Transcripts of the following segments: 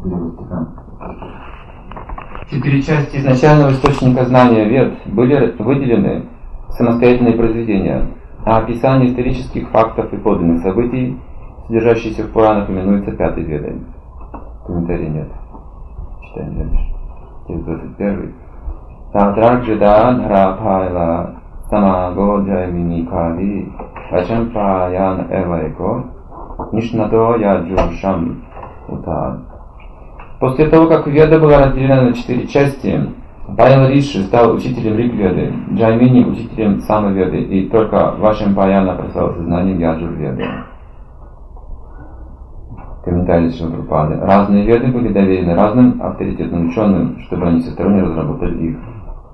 Перевод стиха. 4 части изначального источника знания Вед были выделены в самостоятельные произведения, а описание исторических фактов и подлинных событий, содержащихся в Пуранах, именуется 5-й Ведой. Комментарий нет. Читаем дальше. Текст 21. Татраджида дхарапайла самаго джаймини кади вачампаян эвайко нишнадо яджушам утад. После того, как Веда была разделена на 4 части, Пайла Риши стал учителем Ригведы, Джаймини учителем Самаведы, и только Вашампаяна прославился знанием Яджурведы. Комментарий Шилапрапады. Разные веды были доверены разным авторитетным ученым, чтобы они всесторонне разработали их.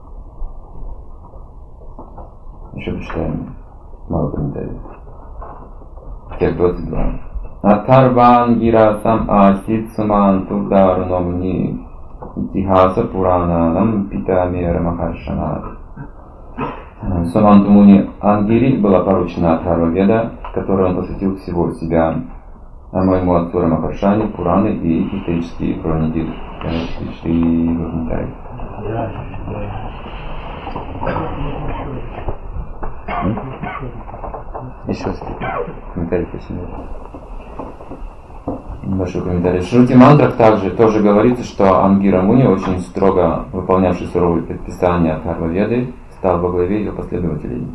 Еще почитаем. Мало комментариев. Текст 22. Атарван гира сам асит суман турдаруномни итихаса пурананам питамера махаршана. Суманту Муни Ангири была поручена Атхарва Веда, которой он посвятил всего себя, а моему отцу Рамахаршане Пураны и исторические хроники. Еще раз. Комментарий почему? Небольшой комментарий. В Шрути мантрах также тоже говорится, что Ангира Муни, очень строго выполнявший суровые предписания Атхарва Веды, стал во главе ее последователей.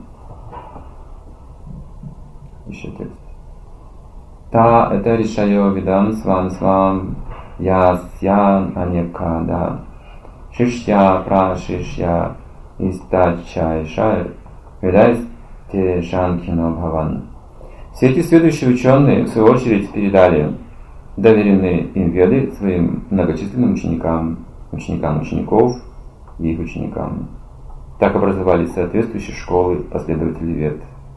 Еще текст. Та это решайо видам свам свам ясян анекада шишья прашишья истачайшай видайте шанкино бхаван. Все эти следующие ученые, в свою очередь, передали доверенные им веды своим многочисленным ученикам, ученикам учеников и их ученикам. Так образовались соответствующие школы последователей вед.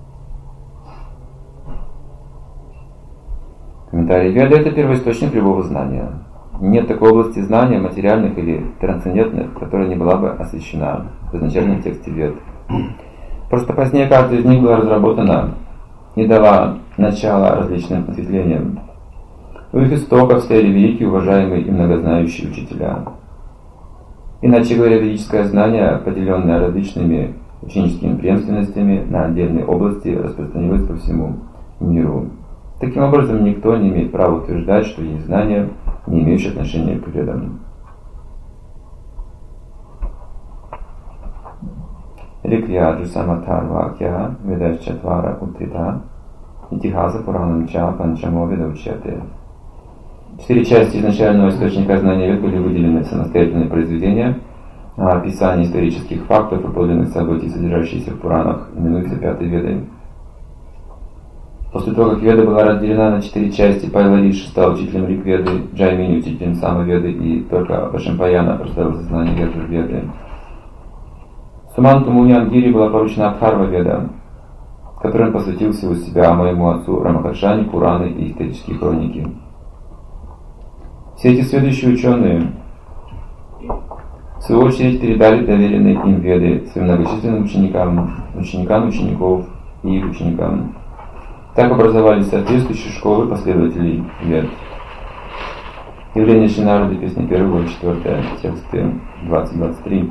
Комментарий. Веда — это первоисточник любого знания. Нет такой области знания, материальных или трансцендентных, которая не была бы освящена в изначальном тексте вед. Просто позднее каждая из них была разработана и дала начало различным осветлениям. У их истоков стояли великие, уважаемые и многознающие учителя. Иначе говоря, ведическое знание, поделенное различными ученическими преемственностями на отдельные области, распространилось по всему миру. Таким образом, никто не имеет права утверждать, что есть знания, не имеющие отношения к ведам. Рикьяджу саматарвакья ведашчатвара утрита итихаса пуранамча панчамо ведаучяте. 4 части изначального источника знания вед были выделены в самостоятельные произведения, а описание исторических фактов и подлинных событий, содержащихся в Пуранах, именуется 5-й Ведой. После того, как Веда была разделена на 4 части, Пайла Риши стал учителем Ригведы, Джаймини учителем Самаведы, и только Вашампаяна прославился знанием Яджурведы. Суманту Муни Ангири была поручена Атхарва Веда, которой он посвятил всего себя, моему отцу Рамахаршане, Пураны и исторические хроники. Все эти следующие ученые, в свою очередь, передали доверенные им веды своим многочисленным ученикам, ученикам учеников и их ученикам. Так образовались соответствующие школы последователей вед. Явление Шинарады, песня 1, глава 4, тексты 20-23.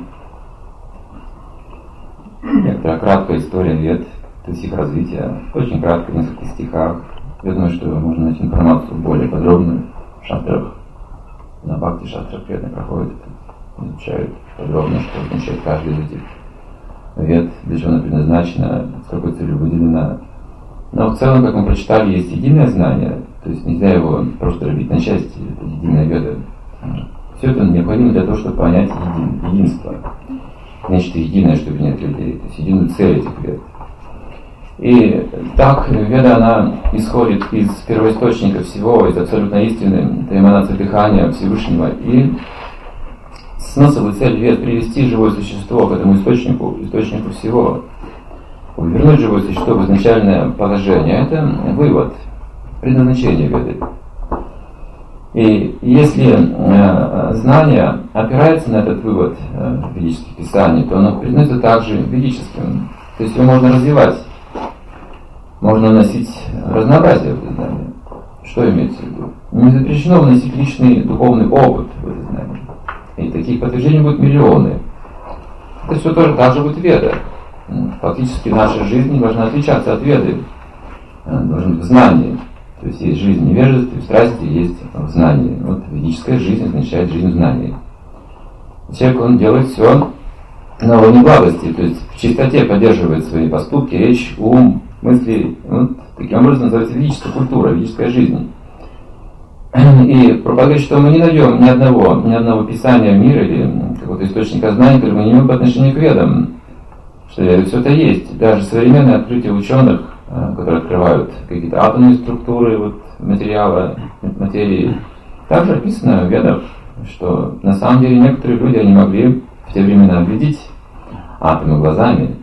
Некоторая краткая история вед, то есть их развитие, очень кратко, в нескольких стихах. Я думаю, что можно найти информацию более подробную в шастрах. На бхакти шастрах преданные проходят, изучают подробно, что означает каждый из этих вед, для чего она предназначена, с какой целью выделена. Но в целом, как мы прочитали, есть единое знание, то есть нельзя его просто разбить на части, это единое веда. Все это необходимо для того, чтобы понять единство. Нечто единое, чтобы нет людей, то есть единую цель этих вед. И так веда, она исходит из первоисточника всего, из абсолютно истины, это эманация дыхания Всевышнего. И смысл и цель вед — привести живое существо к этому источнику всего. Вернуть живое существо в изначальное положение — это вывод, предназначение веды. И если знание опирается на этот вывод ведических писаний, то оно признается также ведическим. То есть его можно развивать, можно носить разнообразие в знании. Что имеется в виду? Не запрещено вносить личный духовный опыт в это знание. И таких подтверждений будет миллионы. Это все тоже так же будет веда. Фактически наша жизнь должна отличаться от веды. Должен быть в знании. То есть есть жизнь в невежестве, в страсти, есть в знании. Вот ведическая жизнь означает жизнь в знании. Человек, он делает все на уровне благости, то есть в чистоте поддерживает свои поступки, речь, ум, мысли. Вот таким образом называется ведическая культура, ведическая жизнь. И пропагандирует, что мы не найдем ни одного писания мира или какого-то источника знаний, который мы не имеем по отношению к ведам. Что все это есть. Даже современные открытия ученых, которые открывают какие-то атомные структуры вот, материала, материи, также описано в ведах, что на самом деле некоторые люди, они могли в те времена видеть атомы глазами,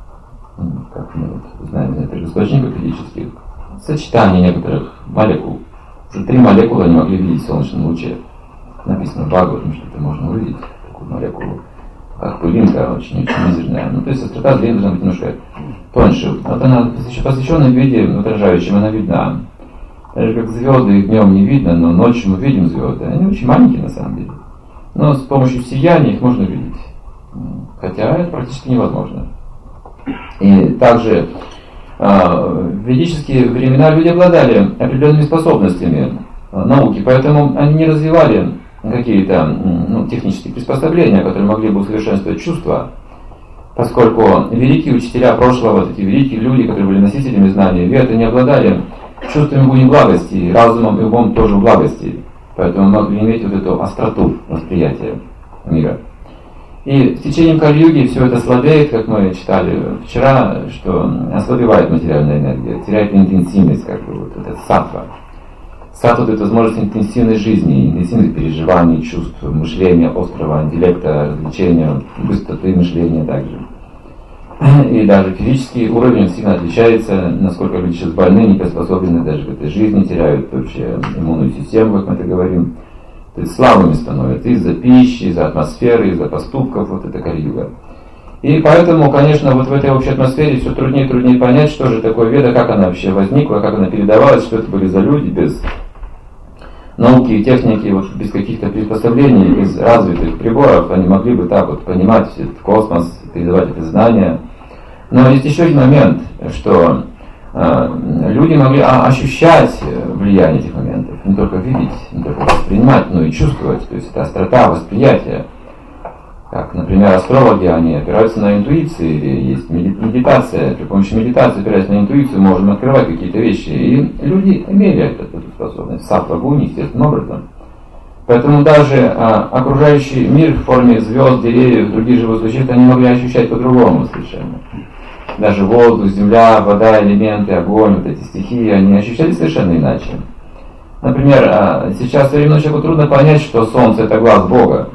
как мы вот знаем из некоторых источников физических, сочетание некоторых молекул. Уже 3 молекулы они могли видеть в солнечном луче. Написано в Бхагаватам, что это можно увидеть, такую молекулу, как пылинка, очень-очень мизерная. Ну, то есть острота зрения должна быть немножко тоньше. Вот она в посвященном виде, отражающем, она видна. Даже как звезды их днем не видно, но ночью мы видим звезды. Они очень маленькие на самом деле. Но с помощью сияния их можно видеть. Хотя это практически невозможно. И также в ведические времена люди обладали определенными способностями науки, поэтому они не развивали какие-то технические приспособления, которые могли бы усовершенствовать чувства, поскольку великие учителя прошлого, такие великие люди, которые были носителями знаний вед, не обладали чувствами буни благости, разумом и умом тоже благости, поэтому могли иметь вот эту остроту восприятия мира. И с течением Кали-юги все это слабеет, как мы читали вчера, что ослабевает материальная энергия, теряет интенсивность, как бы вот это саттва. Саттва — это возможность интенсивной жизни, интенсивных переживаний, чувств, мышления, острого интеллекта, развлечения, быстроты мышления также. И даже физический уровень сильно отличается, насколько люди сейчас больны, не приспособлены даже к этой жизни, теряют вообще иммунную систему, как мы это говорим. То есть слабыми становятся из-за пищи, из-за атмосферы, из-за поступков, вот это Кали-юга. И поэтому, конечно, вот в этой общей атмосфере все труднее и труднее понять, что же такое веда, как она вообще возникла, как она передавалась, что это были за люди без науки и техники, вот без каких-то приспособлений, без развитых приборов, они могли бы так вот понимать этот космос, передавать это знание. Но есть еще один момент, что люди могли ощущать влияние этих моментов, не только видеть, не только воспринимать, но и чувствовать, то есть это острота восприятия. Как, например, астрологи, они опираются на интуицию, или есть медитация, при помощи медитации, опираясь на интуицию, можем открывать какие-то вещи. И люди имели эту способность, саттва-гуни, естественным образом. Поэтому даже окружающий мир в форме звезд, деревьев, других живых существ, они могли ощущать по-другому совершенно. Даже воздух, земля, вода, элементы, огонь, вот эти стихии, они ощущали совершенно иначе. Например, сейчас современному человеку трудно понять, что Солнце — это глаз Бога.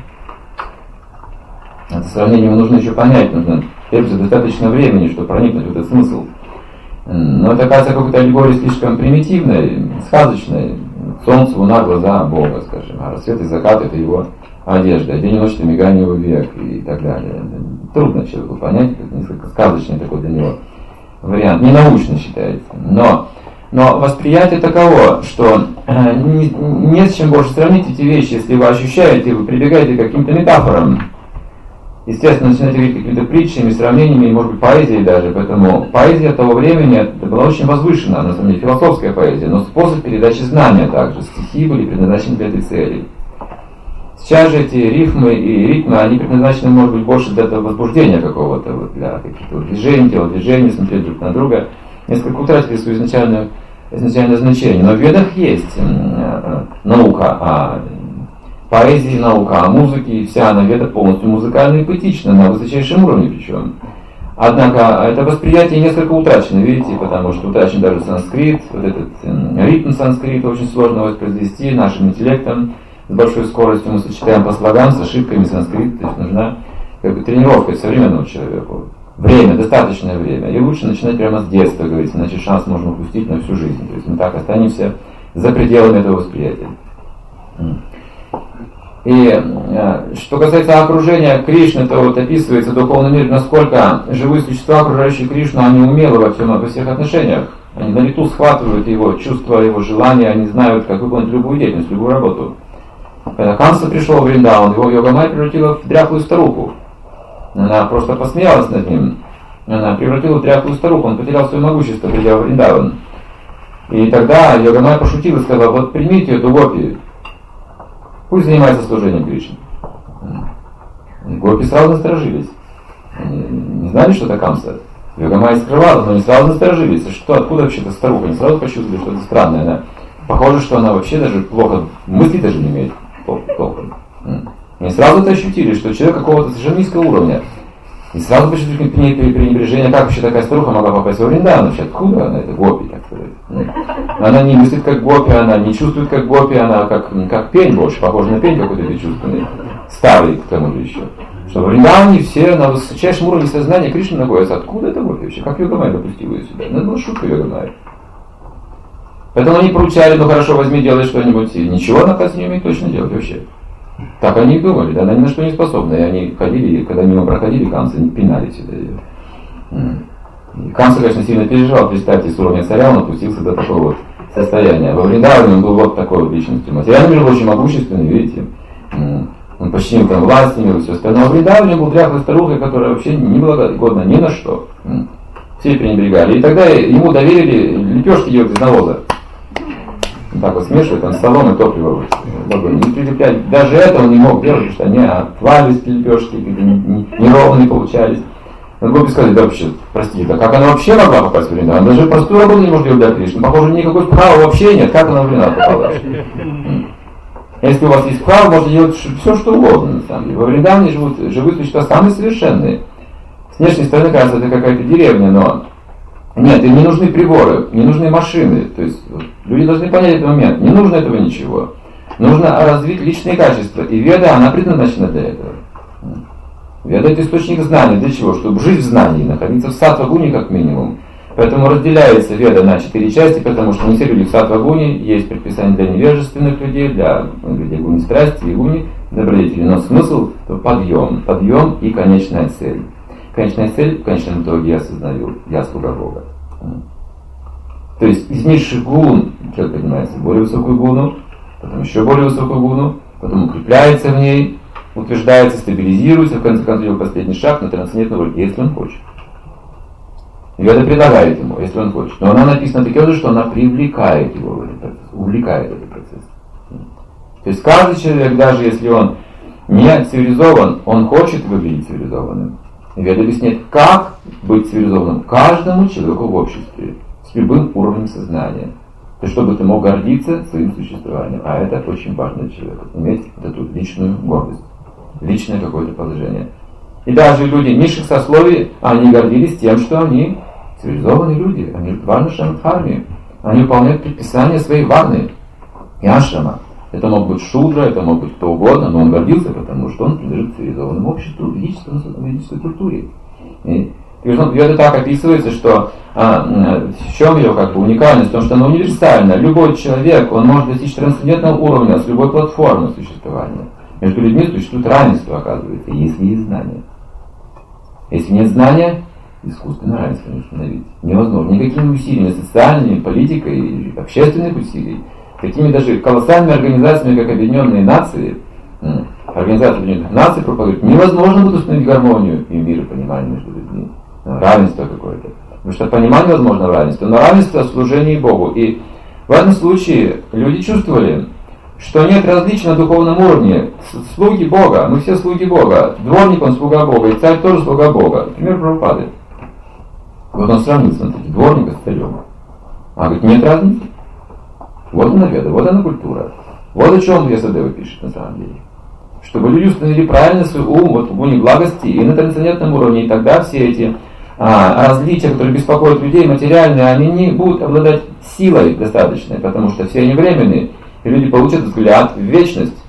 Это сравнение нужно еще понять, требуется достаточно времени, чтобы проникнуть в этот смысл. Но это, кажется, какой-то аллегория слишком примитивной, сказочной. Солнце, луна, глаза Бога, скажем, а рассвет и закат — это его одежда, день и ночь — это мигание его век и так далее. Трудно человеку понять, это несколько сказочный такой для него вариант, не научно считается. Но восприятие таково, что не с чем больше сравнить эти вещи, если вы ощущаете, вы прибегаете к каким-то метафорам. Естественно, начинаете говорить какими-то притчами, сравнениями, и, может быть, поэзией даже. Поэтому поэзия того времени это была очень возвышена, на самом деле философская поэзия, но способ передачи знания также. Стихи были предназначены для этой цели. Сейчас же эти рифмы и ритмы, они предназначены, может быть, больше для этого возбуждения какого-то, вот, для каких-то движений, телодвижений, смотреть друг на друга. Несколько утратили свое изначальное значение. Но в ведах есть наука о поэзии, наука о музыке, и вся она веда полностью музыкальна и поэтична, на высочайшем уровне причем. Однако это восприятие несколько утрачено, видите, потому что утрачен даже санскрит, вот этот ритм санскрита очень сложно воспроизвести нашим интеллектом. С большой скоростью мы сочетаем по слогам с ошибками санскрит, то есть нужна тренировка современному человеку. Время, достаточное время. И лучше начинать прямо с детства, говорится, иначе шанс можно упустить на всю жизнь. То есть мы так останемся за пределами этого восприятия. И что касается окружения Кришны, то вот описывается в духовном мире, насколько живые существа, окружающие Кришну, они умелы во всех отношениях. Они на лету схватывают его чувства, его желания, они знают, как выполнить любую деятельность, любую работу. Когда Камса пришел в Вриндаван, его Йогамайя превратила в дряхлую старуху. Она просто посмеялась над ним. Она превратила в дряхлую старуху, он потерял свое могущество, придя в Вриндаван. И тогда Йогамайя пошутил и сказал: вот примите эту гопи, пусть занимается служением Кришне. И гопи сразу насторожились. Они не знали, что это Камса. Йогамайя скрывала, но они сразу насторожились. Что, откуда вообще-то старуха? Они сразу почувствовали, что это странное. Она, похоже, что она вообще даже плохо, мысли даже не имеет толком. Они сразу это ощутили, что человек какого-то совершенно низкого уровня. И сразу почувствовали пренебрежение, как вообще такая старуха могла попасть во Вриндаван, вообще откуда она, это гопи, так сказать. Она не мыслит как гопи, она не чувствует как гопи, она как пень больше, похожа на пень какой-то бесчувственный, старый к тому же еще. Что в Вриндаване все на высочайшем уровне сознания Кришны находятся. Откуда это гопи вообще? Как Йогамайя допустила ее сюда? Ну, это была шутка Йогамайя. Поэтому они поручали: ну хорошо, возьми, делай что-нибудь. И ничего она, оказывается, не умеет точно делать вообще. Так они и думали, да, она ни на что не способна. И они ходили, и когда мимо проходили, Камса не пинали сюда ее. И Камса, конечно, сильно переживал, представьте, с уровня царя он опустился до такого вот состояния. Во Вриндаване он был вот такой вот личностью. Материальный мир был очень могущественный, видите. Он почти там власть имел и все остальное. Но в Вриндаване был дряхлой старухой, которая вообще не была годна ни на что. Все пренебрегали. И тогда ему доверили лепешки делать из навоза. Так вот смешивать, он столом и топливо в огонь. Не прилеплять. Даже это он не мог делать, потому что они отвалились лепешки, неровные получались. Он был сказать: да вообще, простите, да как она вообще могла попасть в Вриндаван? Она даже простую работу не может делать для Кришны. Похоже, никакой права вообще нет. Как она в Вриндаван попала? Если у вас есть право, можете делать все, что угодно, на самом деле. Во Вриндаване живут существа самые совершенные. С внешней стороны, кажется, это какая-то деревня, но нет, им не нужны приборы, не нужны машины. То есть люди должны понять этот момент. Не нужно этого ничего. Нужно развить личные качества. И Веда, она предназначена для этого. Веда — это источник знаний. Для чего? Чтобы жить в знании, находиться в саттва-гуне как минимум. Поэтому разделяется Веда на 4 части, потому что не все люди в саттва-гуне. Есть предписания для невежественных людей, для людей гуни страсти и гуни добродетели. Но смысл — подъем и конечная цель. Конечная цель, в конечном итоге, я осознаю: я слуга Бога. То есть из низших гун человек поднимается в более высокую гуну, потом еще более высокую гуну, потом укрепляется в ней, утверждается, стабилизируется, в конце концов делает последний шаг на трансцендентный уровень, если он хочет. Веда предлагает ему, если он хочет. Но она написана таким образом, что она привлекает его в этот процесс, увлекает этот процесс. То есть каждый человек, даже если он не цивилизован, он хочет выглядеть цивилизованным. Веда объясняет, как быть цивилизованным каждому человеку в обществе, с любым уровнем сознания. То есть, чтобы ты мог гордиться своим существованием. А это очень важно для человека. Иметь вот эту личную гордость, личное какое-то положение. И даже люди низших сословий, они гордились тем, что они цивилизованные люди. Они варна-шамдхарми. Они выполняют предписания своей варны и ашрама. Это мог быть шудра, это мог быть кто угодно, но он гордился, потому что он принадлежит цивилизованному обществу, ведической культуре. И это так описывается, что в чем ее уникальность? В том, что она универсальна. Любой человек, он может достичь трансцендентного уровня с любой платформы существования. Между людьми существует равенство, оказывается, если есть знания. Если нет знания, искусственное равенство не установить невозможно. Никакими усилиями, социальными, политикой, общественных усилий, такими даже колоссальными организациями, как Объединенные Нации, Организация Объединенных Наций проповедует, невозможно будет установить гармонию и мир и понимание между людьми. Равенство какое-то. Потому что понимание возможно равенство, но равенство в служении Богу. И в этом случае люди чувствовали, что нет различия на духовном уровне. Слуги Бога, мы все слуги Бога. Дворник он слуга Бога, и царь тоже слуга Бога. Например, Прабхупады. Вот он сравнил, смотрите, дворника с царем. А говорит, нет разницы. Вот она Веда, вот она культура. Вот о чем Вьясадева пишет на самом деле. Чтобы люди установили правильно свой ум вот в гуне благости и на трансцендентном уровне, и тогда все эти различия, которые беспокоят людей, материальные, они не будут обладать силой достаточной, потому что все они временные, и люди получат взгляд в вечность.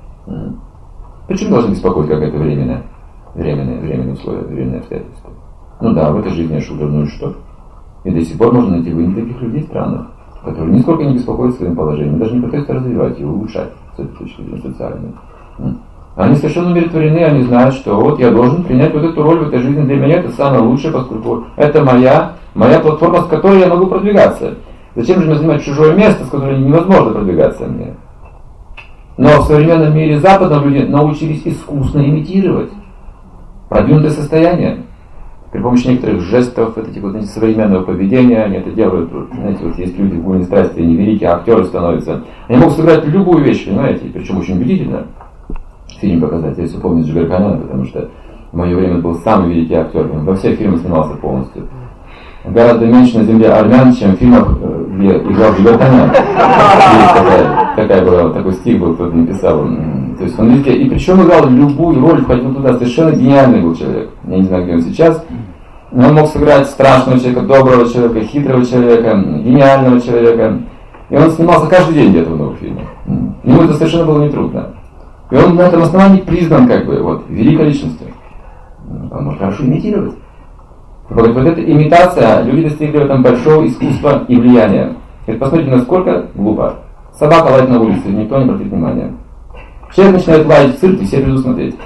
Почему должны беспокоить какое-то временное условие, временное обстоятельство? Ну да, в этой жизни я шудра, ну и что? И до сих пор можно найти в Индии таких людей странных, которые нисколько не беспокоят своим положением, даже не пытаются развивать его, улучшать с этой точки зрения социальной. Они совершенно умиротворены, они знают, что вот я должен принять вот эту роль в этой жизни. Для меня это самое лучшее, поскольку это моя платформа, с которой я могу продвигаться. Зачем же мне занимать чужое место, с которым невозможно продвигаться мне? Но в современном мире западном люди научились искусно имитировать продвинутое состояние. При помощи некоторых жестов, современного поведения, они это делают. Знаете, вот есть люди в «Бурной страсти», они великие актеры становятся. Они могут сыграть любую вещь, понимаете, причем очень убедительно. Фильм показать, я все помню Джигар Канана, потому что в мое время был самый великий актер. Во всех фильмах снимался полностью. Гораздо меньше на земле армян, чем в фильмах, где играл Джигар Канан. Такой стих был, кто-то написал. То есть он везде, и причем играл любую роль, входил туда, совершенно гениальный был человек. Я не знаю, где он сейчас. Но он мог сыграть страшного человека, доброго человека, хитрого человека, гениального человека. И он снимался каждый день где-то в новых фильмах. Ему это совершенно было нетрудно. И он на этом основании признан великой личностью. Он может хорошо имитировать. Вот эта имитация, люди достигли в этом большого искусства и влияния. И посмотрите, насколько глупо. Собака лает на улице, никто не обратит внимания. Человек начинает лаять в цирке, все придут смотреть.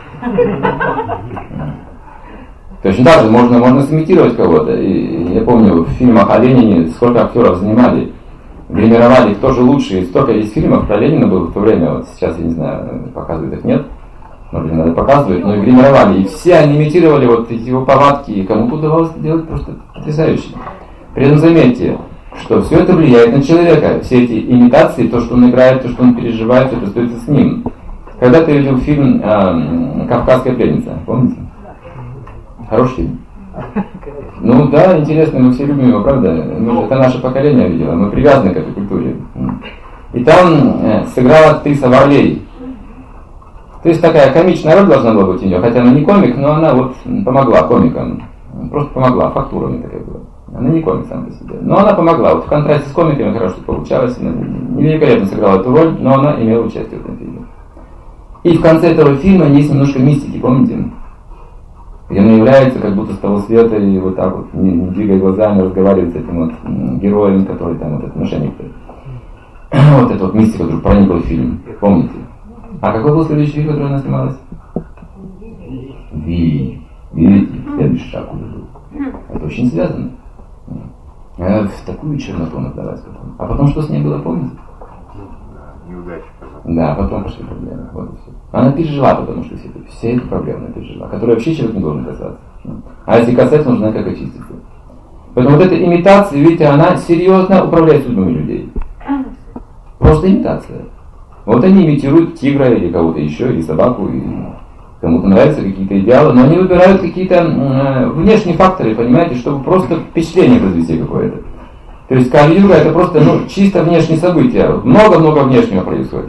Точно так же можно сымитировать кого-то. И я помню, в фильмах о Ленине сколько актеров занимали, гримировали, кто же лучше. И столько есть фильмов про Ленина было в то время, вот сейчас, я не знаю, показывают их, нет? Может быть, надо показывать, но и гримировали. И все они имитировали его повадки, и кому-то удавалось это делать просто потрясающе. При этом заметьте, что все это влияет на человека. Все эти имитации, то, что он играет, то, что он переживает, все это остается с ним. Когда ты видел фильм «Кавказская пленница», помните? Хороший фильм. Ну да, интересно, мы все любим его, правда? Это наше поколение видело, мы привязаны к этой культуре. И там сыграла актриса Варлей. То есть такая комичная роль должна была быть у нее, хотя она не комик, но она помогла комикам. Просто помогла, фактура у нее такая была. Она не комик сам по себе. Но она помогла. В контрасте с комиками хорошо получалось. Она великолепно сыграла эту роль, но она имела участие в этом фильме. И в конце этого фильма есть немножко мистики, помните? Где она является как будто с того света и вот так вот, не двигая глазами, разговаривает с этим героем, который там этот мошенник. Вот эта мистика вдруг проникла в фильм. Помните? А какой был следующий фильм, который она снималась? Видите, следующий шаг уже был. Это очень связано. В такую черноту отдалась потом. А потом что с ней было, помните? Неудача. Да, потом пошли проблемы. Вот и все. Она пережила, потому что все эти проблемы она пережила, которые вообще человек не должен касаться. А если касается, нужно как очиститься. Поэтому вот эта имитация, видите, она серьезно управляет судьбами людей. Просто имитация. Вот они имитируют тигра или кого-то еще, или собаку, и кому-то нравятся какие-то идеалы, но они выбирают какие-то внешние факторы, понимаете, чтобы просто впечатление произвести какое-то. То есть Кали-юга это просто чисто внешние события. Много-много внешнего происходит.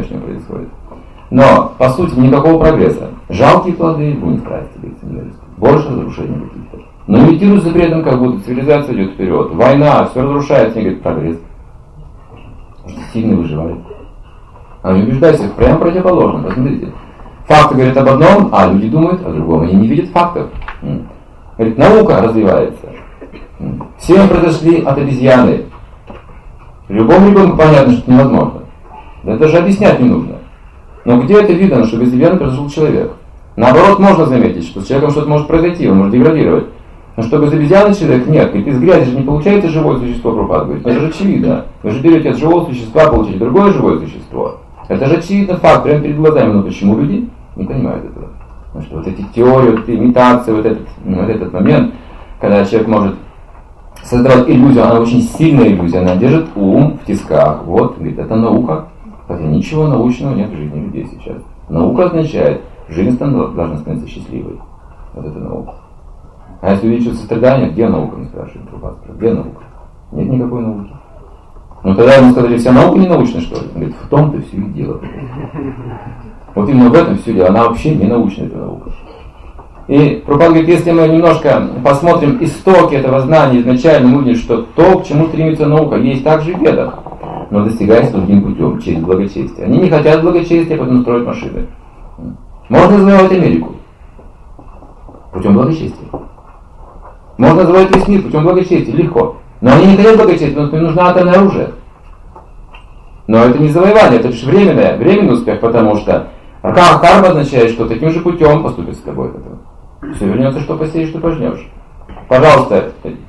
Но, по сути, никакого прогресса. Жалкие плоды, Бурной страсти, больше разрушений каких-то. Но имитируется при этом, как будто цивилизация идет вперед. Война, все разрушается, не говорит прогресс. Потому что сильный выживает. А не убеждайся, прямо противоположно. Посмотрите. Факты говорят об одном, а люди думают о другом. Они не видят фактов. Говорит, наука развивается. Все мы произошли от обезьяны. Любому ребенку понятно, что это невозможно. Да даже объяснять не нужно. Но где это видно, что без обезьяны произошел человек? Наоборот, можно заметить, что с человеком что-то может произойти, он может деградировать. Но что без обезьяны человек нет. Ведь из грязи же не получается живое существо, Прабхупада говорит. Это же очевидно. Вы же берете от живого существа, получите другое живое существо. Это же очевидно факт, прямо перед глазами. Но почему люди не понимают этого? Потому что вот эти теории, вот эти имитации, вот этот момент, когда человек может создавать иллюзию, она очень сильная иллюзия, она держит ум в тисках. Вот, говорит, это наука. Хотя ничего научного нет в жизни людей сейчас. Наука означает, жизнь должна становиться счастливой. Вот это наука. А если увеличивать сострадание, где наука, мы спрашиваем, где наука? Нет никакой науки. Ну тогда ему сказали, вся наука не научная, что ли? Он говорит, в том-то все и дело. Вот именно в этом все дело, она вообще не научная, эта наука. И Прабхупада говорит, если мы немножко посмотрим истоки этого знания изначально, мы увидим, что то, к чему стремится наука, есть также в ведах, но достигается другим путем, через благочестие. Они не хотят благочестия, потом строят машины. Можно завоевать Америку путем благочестия. Можно завоевать весь мир путем благочестия, легко. Но они не хотят благочестия, потому что им нужно атомное оружие. Но это не завоевание, это лишь временный успех, потому что Карма означает, что таким же путем поступит с тобой. Все вернется, что посеешь, что пожнешь. Пожалуйста,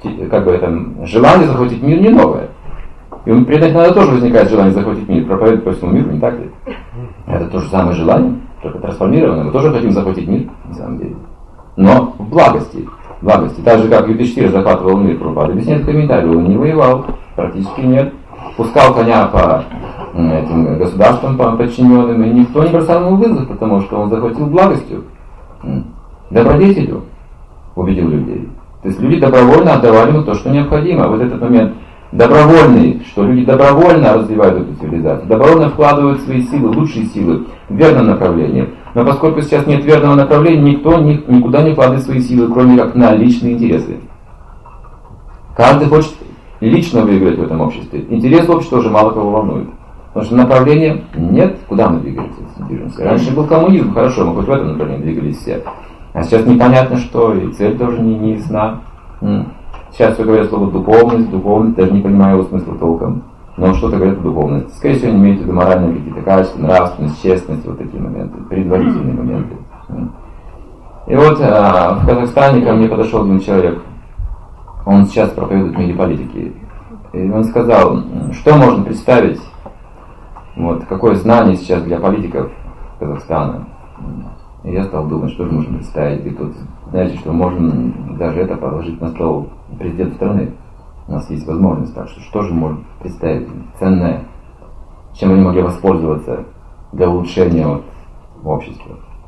желание захватить мир не новое. И у преданных надо тоже возникает желание захватить мир, проповедовать по всему миру, не так ли? Это то же самое желание, только трансформированное. Мы тоже хотим захватить мир, на самом деле. Но в благости. Так же, как Юдхиштхира захватывал мир, Прабхупада. Без нет комментариев, он не воевал, практически нет. Пускал коня по этим государствам, по подчиненным, и никто не бросал ему вызов, потому что он захватил благостью, добродетелью убедил людей. То есть люди добровольно отдавали ему то, что необходимо. Вот этот момент добровольный, что люди добровольно развивают эту цивилизацию, добровольно вкладывают свои силы, лучшие силы в верном направлении. Но поскольку сейчас нет верного направления, никто никуда не вкладывает свои силы, кроме как на личные интересы. Каждый хочет лично выиграть в этом обществе. Интерес общества уже мало кого волнует. Потому что направления нет, куда мы двигаемся. Раньше был коммунизм, хорошо, мы хоть в этом направлении двигались все. А сейчас непонятно что, и цель тоже не ясна. Сейчас все говорят слово духовность, даже не понимаю его смысла толком. Но что-то говорят о духовности. Скорее всего, они имеют в виду моральные какие-то качества, нравственность, честность, вот такие моменты, предварительные моменты. И вот в Казахстане ко мне подошел один человек, он сейчас проповедует в мире политики. И он сказал, что можно представить, вот, какое знание сейчас для политиков Казахстана. И я стал думать, что же можно представить. И тут, знаете, что можно даже это положить на стол президента страны. У нас есть возможность, так что же можно представить ценное, чем они могли воспользоваться для улучшения общества.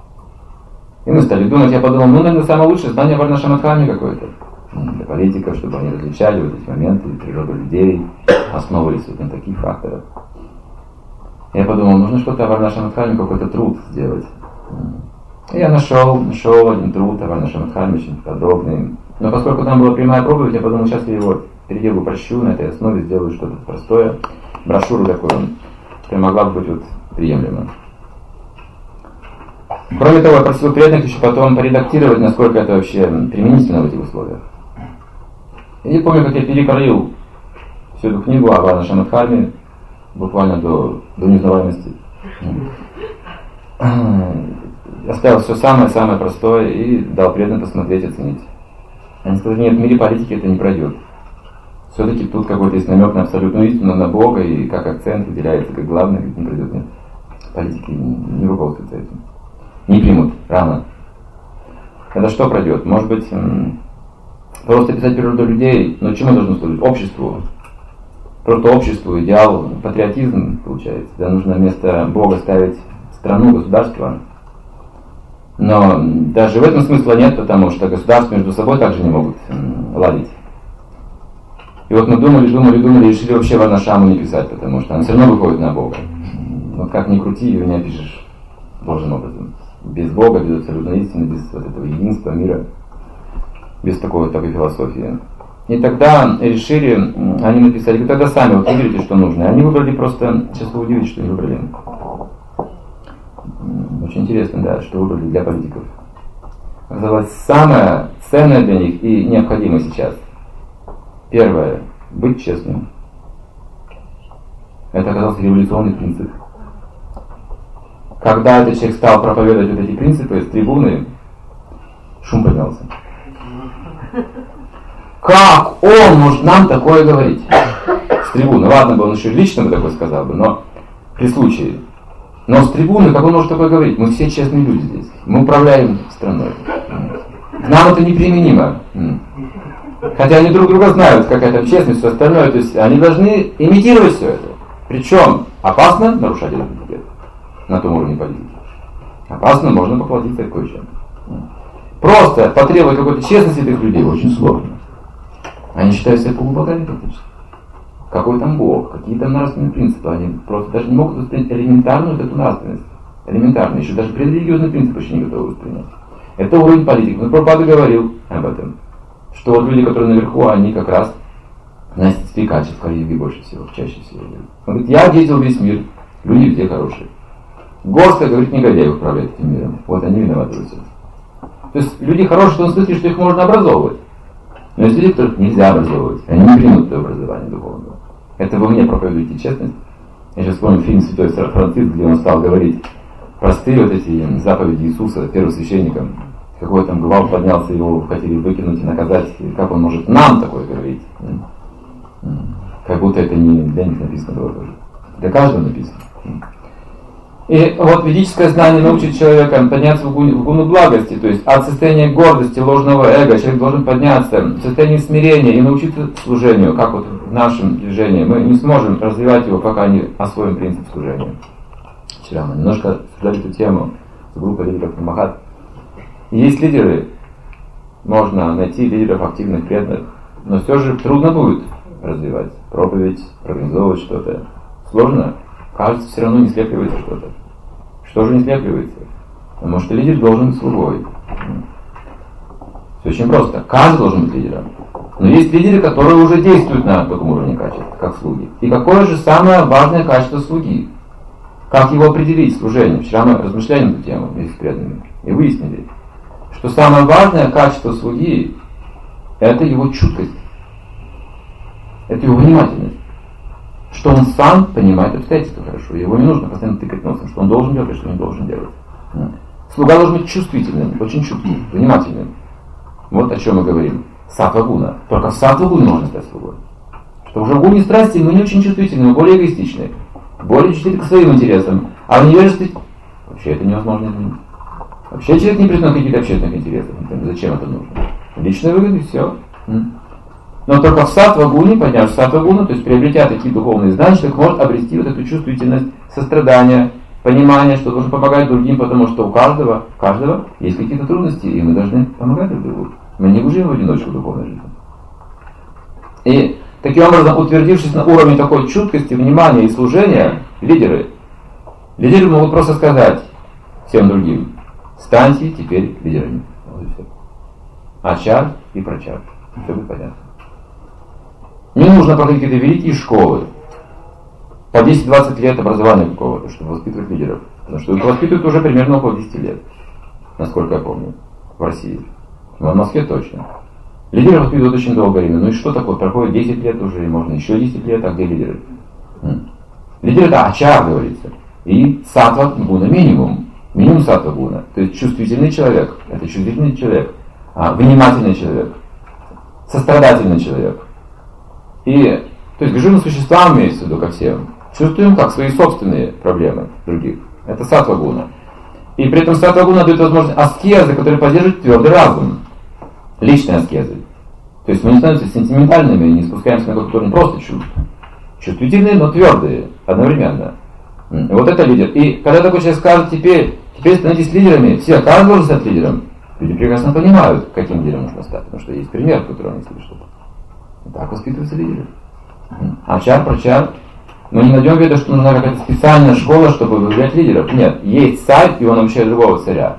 И мы стали думать, я подумал, наверное, самое лучшее знание Варнашамадхарми какое-то. Для политиков, чтобы они различали вот эти моменты, природу людей, основывались вот на таких факторах. Я подумал, нужно что-то о Варнашамадхарми, какой-то труд сделать. И я нашел один труд о Варнашамадхарми, очень подробный. Но поскольку там была прямая проповедь, я подумал, сейчас я его переделаю, упрощу, на этой основе сделаю что-то простое. Брошюру такую, которая могла бы быть приемлема. Кроме того, я просил преданных еще потом поредактировать, насколько это вообще применительно в этих условиях. Я не помню, как я перекроил всю эту книгу о Варнашамадхарми буквально до неузнаваемости. Оставил все самое-самое простое и дал преданным посмотреть, оценить. Они сказали, нет, в мире политики это не пройдет. Все-таки тут какой-то есть намек на абсолютную истину, на Бога, и как акцент выделяется как главное, не пройдет, нет. Политики не руководствуются этим. Не примут, рано. Тогда что пройдет? Может быть, просто писать природу людей, но чему должно служить? Обществу. Просто обществу, идеал, патриотизм получается. Да, нужно вместо Бога ставить страну, государство. Но даже в этом смысла нет, потому что государства между собой также не могут ладить. И вот мы думали, и решили вообще Варнашаму не писать, потому что она все равно выходит на Бога. Вот как ни крути, ее не опишешь должным образом. Без Бога, без абсолютной истины, без вот этого единства мира, без такой философии. И тогда решили, они написали, вы тогда сами вот выберите, что нужно. И они выбрали просто, сейчас вы удивитесь, что они выбрали. Очень интересно, да, что выбрали для политиков. Оказалось, самое ценное для них и необходимое сейчас. Первое, быть честным. Это оказался революционный принцип. Когда этот человек стал проповедовать вот эти принципы с трибуны, шум поднялся. Как он может нам такое говорить? С трибуны. Ладно бы он еще лично бы такое сказал бы, но при случае. Но с трибуны, как он может такое говорить? Мы все честные люди здесь. Мы управляем страной. К нам это неприменимо. Хотя они друг друга знают, какая там честность, все остальное. То есть они должны имитировать все это. Причем опасно нарушать этот этикет на том уровне политики. Опасно, можно поплатиться кое-чем. Просто потребовать какой-то честности этих людей очень сложно. Они считают себя полубогами фактически. Какой там Бог, какие там нравственные принципы. Они просто даже не могут воспринять элементарную вот эту нравственность. Элементарную. Еще даже предрелигиозные принципы еще не готовы воспринять. Это уровень политики. Но Прабхупада говорил об этом. Что вот люди, которые наверху, они как раз носители качеств Кали-юги больше всего, чаще всего. Он говорит, я видел весь мир, люди везде хорошие. Горстка, говорит, негодяев управляет этим миром. Вот они виноваты во всем. То есть люди хорошие в том смысле, что их можно образовывать. Но есть люди, которых нельзя образовывать. Они не примут это образование духовного. Это вы мне проповедуете честность. Я сейчас вспомнил фильм «Святой Франциск», где он стал говорить простые вот эти заповеди Иисуса первосвященникам. Какой там гвалт поднялся, его хотели выкинуть и наказать. Как он может нам такое говорить? Как будто это не для них написано было тоже. Для каждого написано. И вот ведическое знание научит человека подняться в гуну благости, то есть от состояния гордости, ложного эго, человек должен подняться в состояние смирения и научиться служению, как вот в нашем движении. Мы не сможем развивать его, пока не освоим принцип служения. Вчера мы немножко обсуждали эту тему с группой лидеров Махат. Есть лидеры, можно найти лидеров активных, преданных, но все же трудно будет развивать проповедь, организовывать что-то. Сложно. Кажется, все равно не слепливается что-то. Что же не слепливается? Потому что лидер должен быть слугой. Все очень просто. Каждый должен быть лидером. Но есть лидеры, которые уже действуют на таком уровне качества, как слуги. И какое же самое важное качество слуги? Как его определить, служение? Вчера мы размышляли на эту тему с преданными и выяснили, что самое важное качество слуги – это его чуткость, это его внимательность. Что он сам понимает обстоятельства хорошо. Его не нужно постоянно тыкать носом, что он должен делать, что не должен делать. Слуга должен быть чувствительным, очень чутким, внимательным. Вот о чем мы говорим. Саттва-гуна. Только в саттва-гуне можно стать слугой. Что уже в гуне страсти мы не очень чувствительны, мы более эгоистичны, более чувствительны к своим интересам. А в невежестве вообще это невозможно изменить. Вообще человек не признает каких-то общественных интересов. Зачем это нужно? Личная выгода и все. Но только в саттва-гуне, подняв саттва-гуну, то есть приобретя такие духовные знания, человек может обрести вот эту чувствительность, сострадание, понимание, что должен помогать другим, потому что у каждого есть какие-то трудности, и мы должны помогать друг другу. Мы не живем в одиночку в духовной жизни. И таким образом, утвердившись на уровне такой чуткости, внимания и служения, лидеры могут просто сказать всем другим: станьте теперь лидерами. Вот и все. Ачар и прачар. Все будет понятно. Не нужно проходить какие-то великие школы, по 10-20 лет образования какого-то, чтобы воспитывать лидеров. Потому что их воспитывают уже примерно около 10 лет, насколько я помню, в России. В Москве точно. Лидеры воспитывают очень долгое время. Ну и что такое? Проходит 10 лет уже, и можно еще 10 лет, а где лидеры? Лидер это ачар, говорится. И саттва-гуна минимум. Минимум саттва-гуна. То есть чувствительный человек. Это чувствительный человек. Внимательный человек. Сострадательный человек. И, то есть к живым существам имеется в виду, ко всем. Чувствуем как свои собственные проблемы других. Это саттва-гуна. И при этом саттва-гуна дает возможность аскезы, которые поддерживают твердый разум. Личные аскезы. То есть мы не становимся сентиментальными, не спускаемся на какой-то уровень просто чувств. Чувствительные, но твердые одновременно. И вот это лидер. И когда такой человек скажет: теперь становитесь лидерами, все, каждый должен стать лидером. Люди прекрасно понимают, каким лидером нужно стать, потому что есть пример, который они слышат. Так воспитываются лидеры. Ачар, прачар. Мы не найдем в виду, что нужна какая-то специальная школа, чтобы выявлять лидеров. Нет, есть царь, и он обучает другого царя.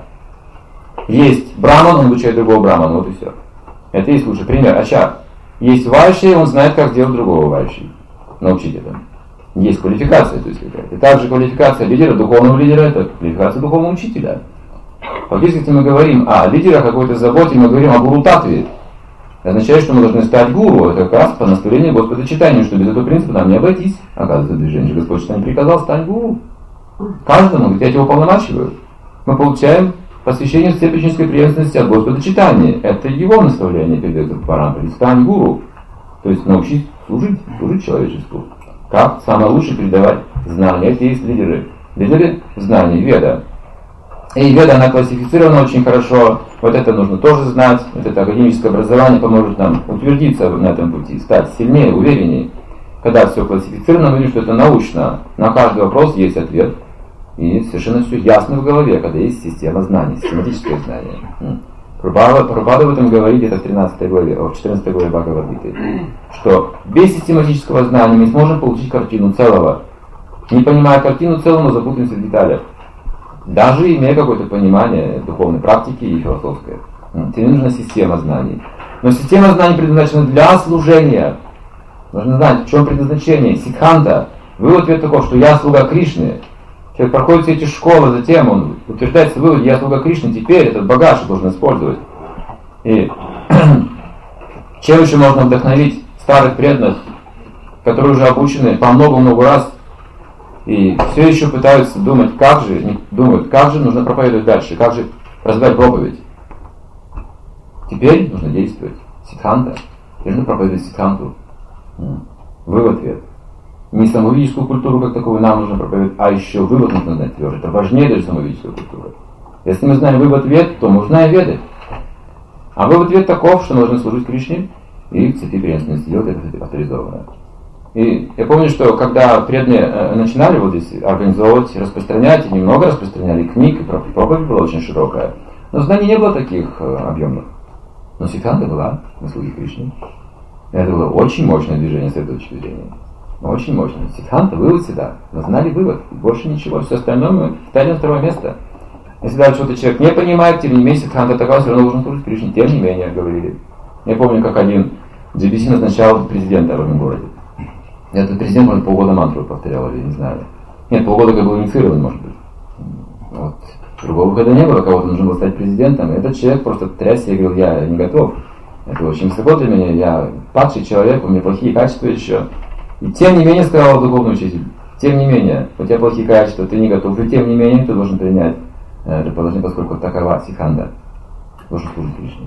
Есть браман, он обучает другого брамана, вот и все. Это есть лучший пример. Ачар. Есть вайши, он знает, как делать другого вайши. Научить этому. Есть квалификация, то есть какая-то. И также квалификация лидера, духовного лидера, это квалификация духовного учителя. Фактически, если мы говорим о лидерах какой-то заботе, мы говорим о гуру-татве. Это означает, что мы должны стать гуру. Это как раз по наставлению Господа читания, что без этого принципа нам не обойтись. Оказывается, движение. Господь читания приказал стать гуру. Каждому, говорит, я тебя уполномачиваю. Мы получаем посвящение всепеченской преемственности от Господа читания. Это его наставление передается в Парампаре. Стань гуру. То есть научись служить человечеству. Как самое лучшее передавать знания. Это есть лидеры. Лидеры знаний, веда. И веда, она классифицирована очень хорошо. Вот это нужно тоже знать. Вот это академическое образование поможет нам утвердиться на этом пути, стать сильнее, увереннее. Когда все классифицировано, мы видим, что это научно. На каждый вопрос есть ответ. И совершенно все ясно в голове, когда есть система знаний, систематическое знание. Прабхупада в этом говорит где-то в 13 главе, в 14 главе Бхагавад-гиты, что без систематического знания мы не сможем получить картину целого. Не понимая картину целого, мы запутаемся в деталях. Даже имея какое-то понимание духовной практики и философской. Тебе нужна система знаний. Но система знаний предназначена для служения. Нужно знать, в чем предназначение. Сиддханта. Вывод ответ такой, что я слуга Кришны. Человек проходит все эти школы, затем он утверждается в выводе: я слуга Кришны, теперь этот багаж должен использовать. И чем еще можно вдохновить старых преданных, которые уже обучены по много-много раз И все еще пытаются думать, как же нужно проповедовать дальше, как же развивать проповедь. Теперь нужно действовать. Сиддханта. Теперь нужно проповедовать Сиддханту. Вывод ответ. Не самовидческую культуру как таковую нам нужно проповедовать, а еще вывод нужно знать тверже. Это важнее даже самовидческая культура. Если мы знаем вывод ответ, то мы узнаем веды. А вывод ответ таков, что мы должны служить Кришне и в цепи преемственности делать это авторизованно. И я помню, что когда преданные начинали вот здесь организовывать, распространять, и немного распространяли книг, и проповедь была очень широкая, но знаний не было таких объемных. Но Сиддханта была на службе Кришне. Это было очень мощное движение с этой точки зрения. Очень мощное. Сиддханта, вывод всегда. Мы знали вывод. Больше ничего. Все остальное мы ставим на второе место. Если даже что-то человек не понимает, тем не менее Сиддханта такая, все равно должен служить Кришне. Тем не менее, говорили. Я помню, как один GBC назначал президента в этом городе. Этот президент, может, полгода мантру повторял, или не знаю. Нет, полгода как был инициирован, может быть. Вот. Другого выхода не было, кого-то нужно было стать президентом. Этот человек просто трясся и говорил, я не готов. Это очень высоко для меня, я падший человек, у меня плохие качества еще. И тем не менее, сказал духовный учитель, тем не менее, у тебя плохие качества, ты не готов, и тем не менее ты должен принять это положение, поскольку такова Сиддханта. Должен служить Кришне.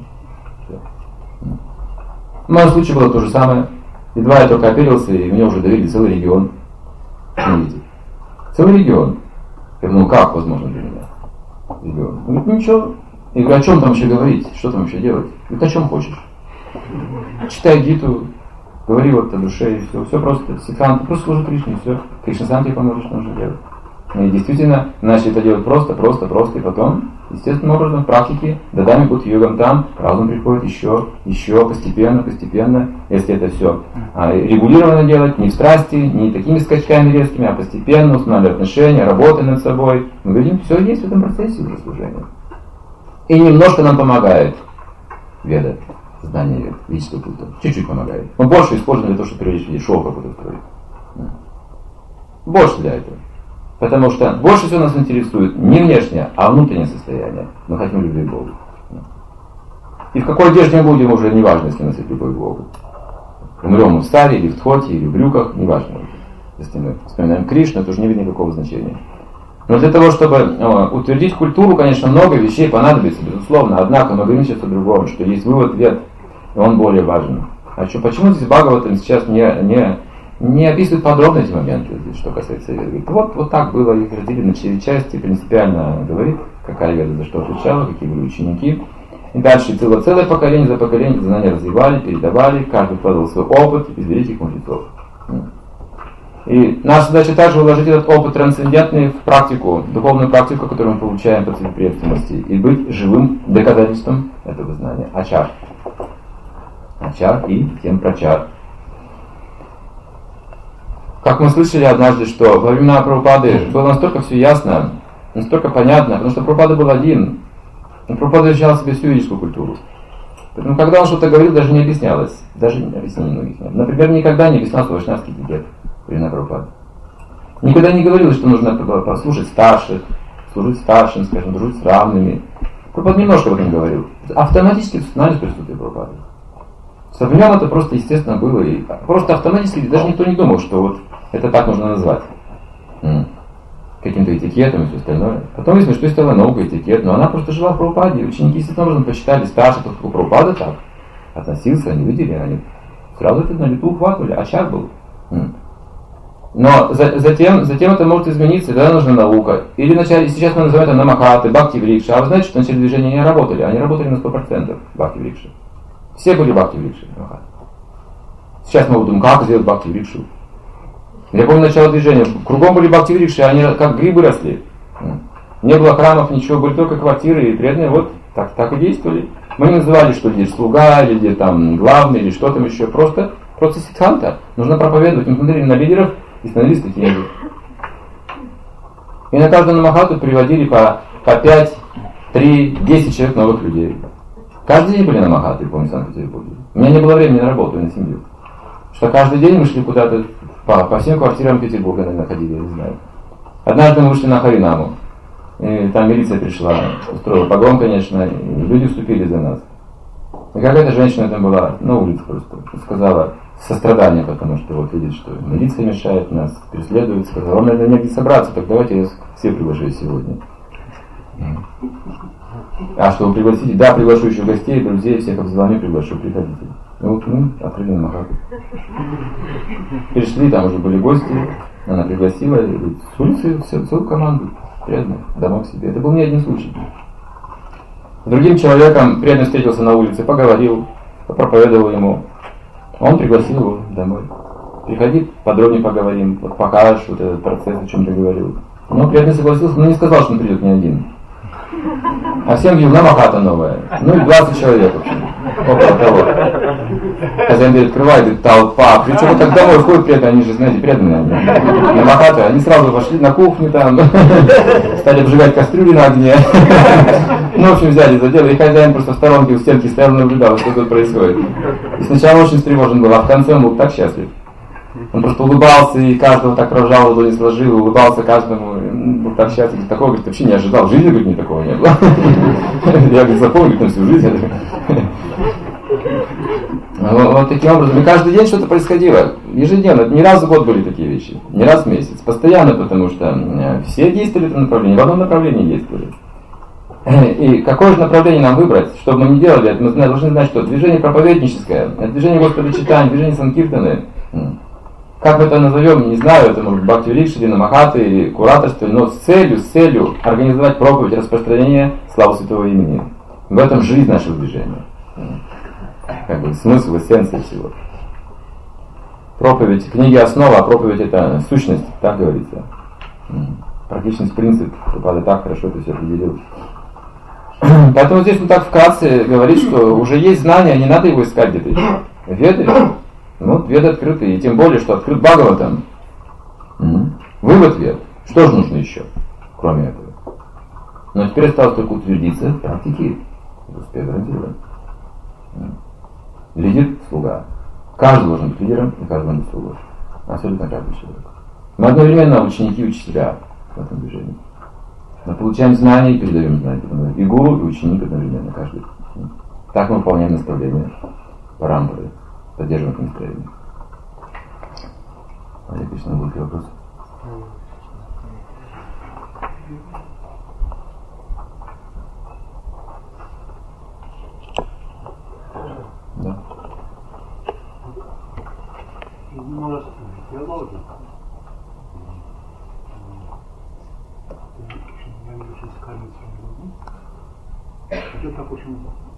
В моем случае было то же самое. Едва я только оперился, и мне уже доверили целый регион. Видите? Целый регион. Я думал, как возможно для меня? Регион. Он говорит, ничего. Я говорю, о чем там вообще говорить? Что там вообще делать? Говорит, о чем хочешь? Читай Гиту, говори вот о душе, и все. Все просто. Сиддханта, просто служи Кришне, и все. Кришна сам тебе поможет, что нужно делать. И действительно, начали это делать просто, и потом, естественным образом, в практике, дадами будут йогам там, разум приходит еще, постепенно, если это все регулированно делать, не в страсти, не такими скачками резкими, а постепенно, устанавливать отношения, работать над собой. Мы видим, все есть в этом процессе уже служения. И немножко нам помогает веда, знание вед, ведического культа. Чуть-чуть помогает. Мы больше используем для того, чтобы привлечь людей, шоу какое-то строить. Больше для этого. Потому что больше всего нас интересует не внешнее, а внутреннее состояние. Мы хотим любви к Богу. И в какой одежде мы будем, уже не важно, если у нас есть любовь к Богу. Умрем мы в саре, или в тхоте, или в брюках, не важно. Если мы вспоминаем Кришну, это уже не имеет никакого значения. Но для того, чтобы утвердить культуру, конечно, много вещей понадобится, безусловно. Однако мы говорим сейчас о другом, что есть вывод, вет, и он более важен. Почему здесь Бхагаватам сейчас не описывает подробно эти моменты, что касается веды? Говорит, вот так было, их разделили на 4 части, принципиально говорит, какая веда за что отвечала, какие были ученики. И дальше целое поколение за поколением знания развивали, передавали, каждый вкладывал свой опыт из великих мудрецов. И наша задача также вложить этот опыт трансцендентный в практику, духовную практику, которую мы получаем по цепи преемственности, и быть живым доказательством этого знания. Ачар. Ачар и тем прачар. Как мы слышали однажды, что во времена Прабхупады было настолько все ясно, настолько понятно, потому что Прабхупада был один. И Прабхупада изучал себе всю ведическую культуру. Поэтому, когда он что-то говорил, даже не объяснялось. Даже объяснений многих нет. Например, никогда не объяснялся вайшнавский этикет во времена Прабхупады. Никогда не говорилось, что нужно послушать старших, служить старшим, скажем, дружить с равными. Прабхупада немножко об этом говорил. Автоматически устанавливалось присутствие Прабхупады. В нем это просто естественно было. И просто автоматически даже никто не думал, что вот это так нужно назвать. Каким-то этикетом и все остальное. Потом выяснилось, что есть целая наука, этикет, но она просто жила в Прабхупаде. Ученики, естественно, образом посчитали старших, у Прабхупады так относился, они видели, они сразу это на лету ухватывали, ачар был. Но затем это может измениться, тогда нужна наука. Или вначале, сейчас мы называем это намахаты, бхакти-врикша. А вы знаете, что в начале движения не работали? Они работали на 100% бхакти-врикши. Все были бхакти-врикши. Сейчас мы думаем, как сделать бхакти-врикшу. Я помню начало движения. Кругом были бхакти-врикши, они как грибы росли. Не было храмов, ничего, были только квартиры, и преданные вот так и действовали. Мы не называли, что здесь слуга, или где там главный, или что там еще. Просто сиддханта. Нужно проповедовать. Мы смотрели на лидеров и становились такими же. И на каждую намахату приводили по 5, 3, 10 человек новых людей. Каждый день были намахаты, помню, в Санкт-Петербурге. У меня не было времени на работу и на семью. Что каждый день мы шли куда-то по всем квартирам Петербурга, наверное, ходили, я не знаю. Однажды мы вышли на Харинаму. И там милиция пришла, устроила погром, конечно, и люди вступили за нас. И какая-то женщина там была, на улице просто, сказала, сострадание, потому что вот видит, что милиция мешает нас, преследует, сказал, вам, наверное, негде собраться, так давайте я всех приглашу сегодня. А что вы пригласите? Да, приглашу еще гостей, друзей, всех обзвоню, приглашу, приходите. Ну вот мы открыли на Махату. Пришли, там уже были гости, она пригласила, с улицы целую команду преданных, домой к себе. Это был не один случай. С другим человеком преданный встретился на улице, поговорил, проповедовал ему. Он пригласил его домой. Приходи, подробнее поговорим, вот покажешь вот этот процесс, о чем ты говорил. Но преданный согласился, но не сказал, что он придет не один. А всем говорил, на Махата новая. Ну и 20 человек, в общем, около того. Хозяин дверь открывает, говорит, толпа. Причем вот так домой ходят преданные, они же, знаете, преданные они. На Махата, они сразу пошли на кухню там, стали обжигать кастрюли на огне. Ну, в общем, взяли за дело, и хозяин просто в сторонке у стенки стоял, наблюдал, что тут происходит. И сначала он очень встревожен был, а в конце он был так счастлив. Он просто улыбался, и каждого так провожал, ладони сложил, улыбался каждому, был так счастлив. Такого, говорит, вообще не ожидал. В жизни, говорит, ни такого не было. Я, говорит, запомнил на всю жизнь. Вот таким образом. И каждый день что-то происходило. Ежедневно. Не раз в год были такие вещи. Не раз в месяц. Постоянно, потому что все действовали в этом направлении. В одном направлении действовали. И какое же направление нам выбрать, чтобы мы не делали это? Мы должны знать, что движение проповедническое, движение Господа читания, движение Санкиртаны. Как мы это назовем, не знаю, это может быть Бхакти-Врикша, Дина Махаты или кураторство, но с целью организовать проповедь, распространение славы Святого Имени. В этом жизнь нашего движения. Как бы смысл, эссенция всего. Проповедь, книги основа, а проповедь это сущность, так говорится. Практичность, принцип, Прабхупада так хорошо это все определил. Поэтому здесь он так вкратце говорит, что уже есть знание, не надо его искать где-то еще. Веды. Вот веды открыты, и тем более, что открыт Бхагаватам. Вывод вед. Что же нужно еще, кроме этого? Но теперь осталось только утвердиться в практике. Успех гарантирован. Лидер, слуга. Каждый должен быть лидером, и каждый должен быть слугой. Абсолютно каждый человек. Мы одновременно ученики и учителя в этом движении. Мы получаем знания и передаем знания. И гуру, и ученик одновременно, каждый. Так мы выполняем наставления парампары. Поддерживаем это настроение. Олег Кришна, будут ли вопросы? Да. Может, теология. Я не очень скорбить идет так очень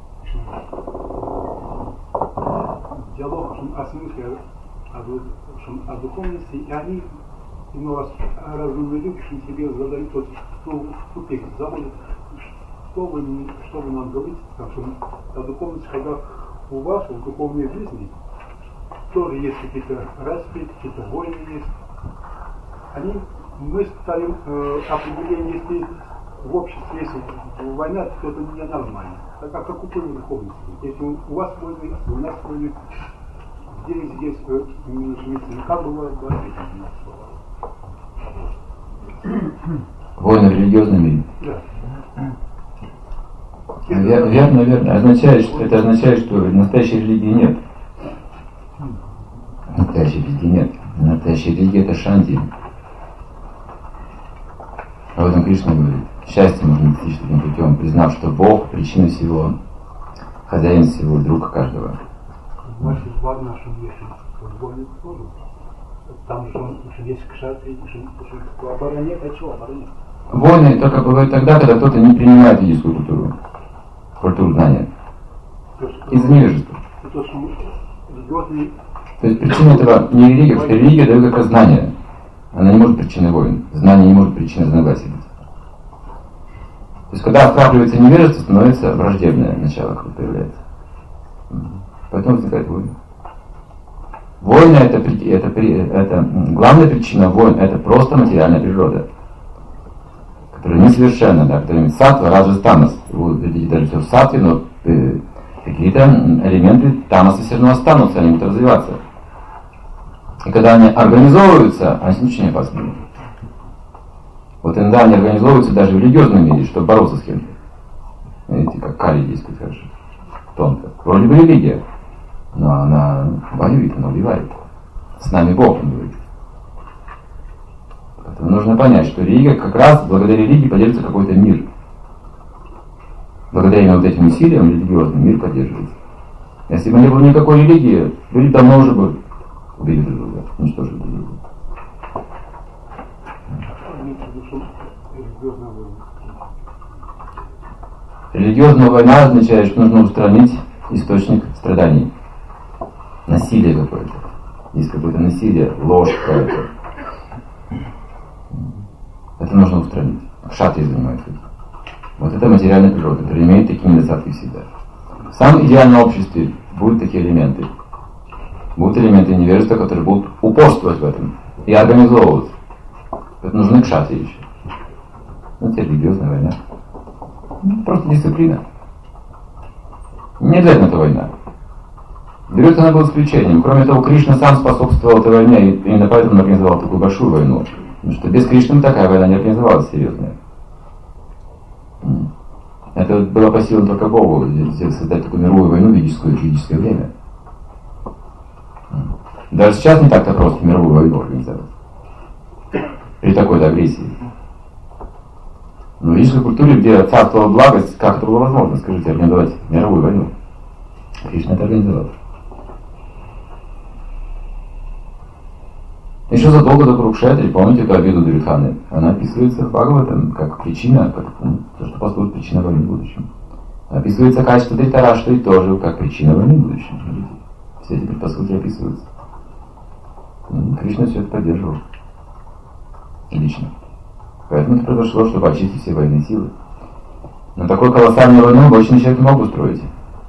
диалог о смысле, о духовности, и они вас разумные люди, что себе задают тот тупик, заводят, что вы нам говорите, о духовности, когда у вас в духовной жизни тоже есть какие-то распри, какие-то войны есть. Мы ставим определение, если в обществе есть война, то это ненормально. А как у той духовности? Если у вас войны, у нас войны, здесь как бывает войны в религиозном мире? Да. Верно. Это означает, что настоящей религии нет. Настоящей религии нет. Настоящая религия это шанти. Об этом Кришна говорит. Счастье можно достичь таким путем, признав, что Бог причина всего, хозяин всего, друг каждого. Значит, в нашем веке войны тоже. Там же есть кшатри, оборонять, а чего оборонять? Войны только бывают тогда, когда кто-то не принимает ведическую культуру знания. Из-за невежества. То есть причина этого не религия, потому что религия дает как раз знание. Она не может причиной войн. Знание не может причиной разногласий быть. То есть когда вкрапливается невежество, становится враждебное начало, как появляется. Поэтому возникает война. Война это главная причина войн, это просто материальная природа, которая несовершенна, да, которая имеет саттва, раджас, тамас. Вы видите даже все в саттве, но какие-то элементы тамаса все равно останутся, они будут развиваться. И когда они организовываются, они очень опасны. Вот иногда они организовываются даже в религиозном мире, чтобы бороться с кем-то. Видите, как Кали действует хорошо. Тонко. Вроде бы религия. Но она воюет, она убивает. С нами Бог говорит. Поэтому нужно понять, что религия, как раз благодаря религии поддерживается какой-то мир. Благодаря именно вот этим усилиям религиозным мир поддерживается. Если бы не было никакой религии, люди давно уже бы убили друг друга, уничтожили друг друга. Религиозная война означает, что нужно устранить источник страданий. Насилие какое-то. Есть какое-то насилие, ложь какая-то. Это нужно устранить. Кшатрии занимаются этим. Вот это материальная природа, которая имеет такие недостатки всегда. В самом идеальном обществе будут такие элементы. Будут элементы невежества, которые будут упорствовать в этом и организовываться. Это нужны кшатрии еще. Это религиозная война. Просто дисциплина. Не обязательно это война. Берется она была исключением. Кроме того, Кришна сам способствовал этой войне, и именно поэтому он организовал такую большую войну. Потому что без Кришны такая война не организовалась серьезная. Это было по силам только Богу, создать такую мировую войну в физическое время. Даже сейчас не так-то просто мировую войну организовать. При такой-то агрессии. Но в ведической культуре, где царствовала благость, как это было возможно, скажите, организовать мировую войну? Кришна это организовал. Еще задолго до Курукшетры, помните эту обиду Дурьодханы? Она описывается в Бхагаватам как причина, как то, что послужит причиной войны в будущем. Описывается качество Дритараштри тоже как причина войны в будущем. Смотрите, все эти предпосылки описываются. Кришна все это поддерживал. Лично. Поэтому это произошло, чтобы очистить все военные силы. Но такой колоссальную войну обычный человек не мог устроить.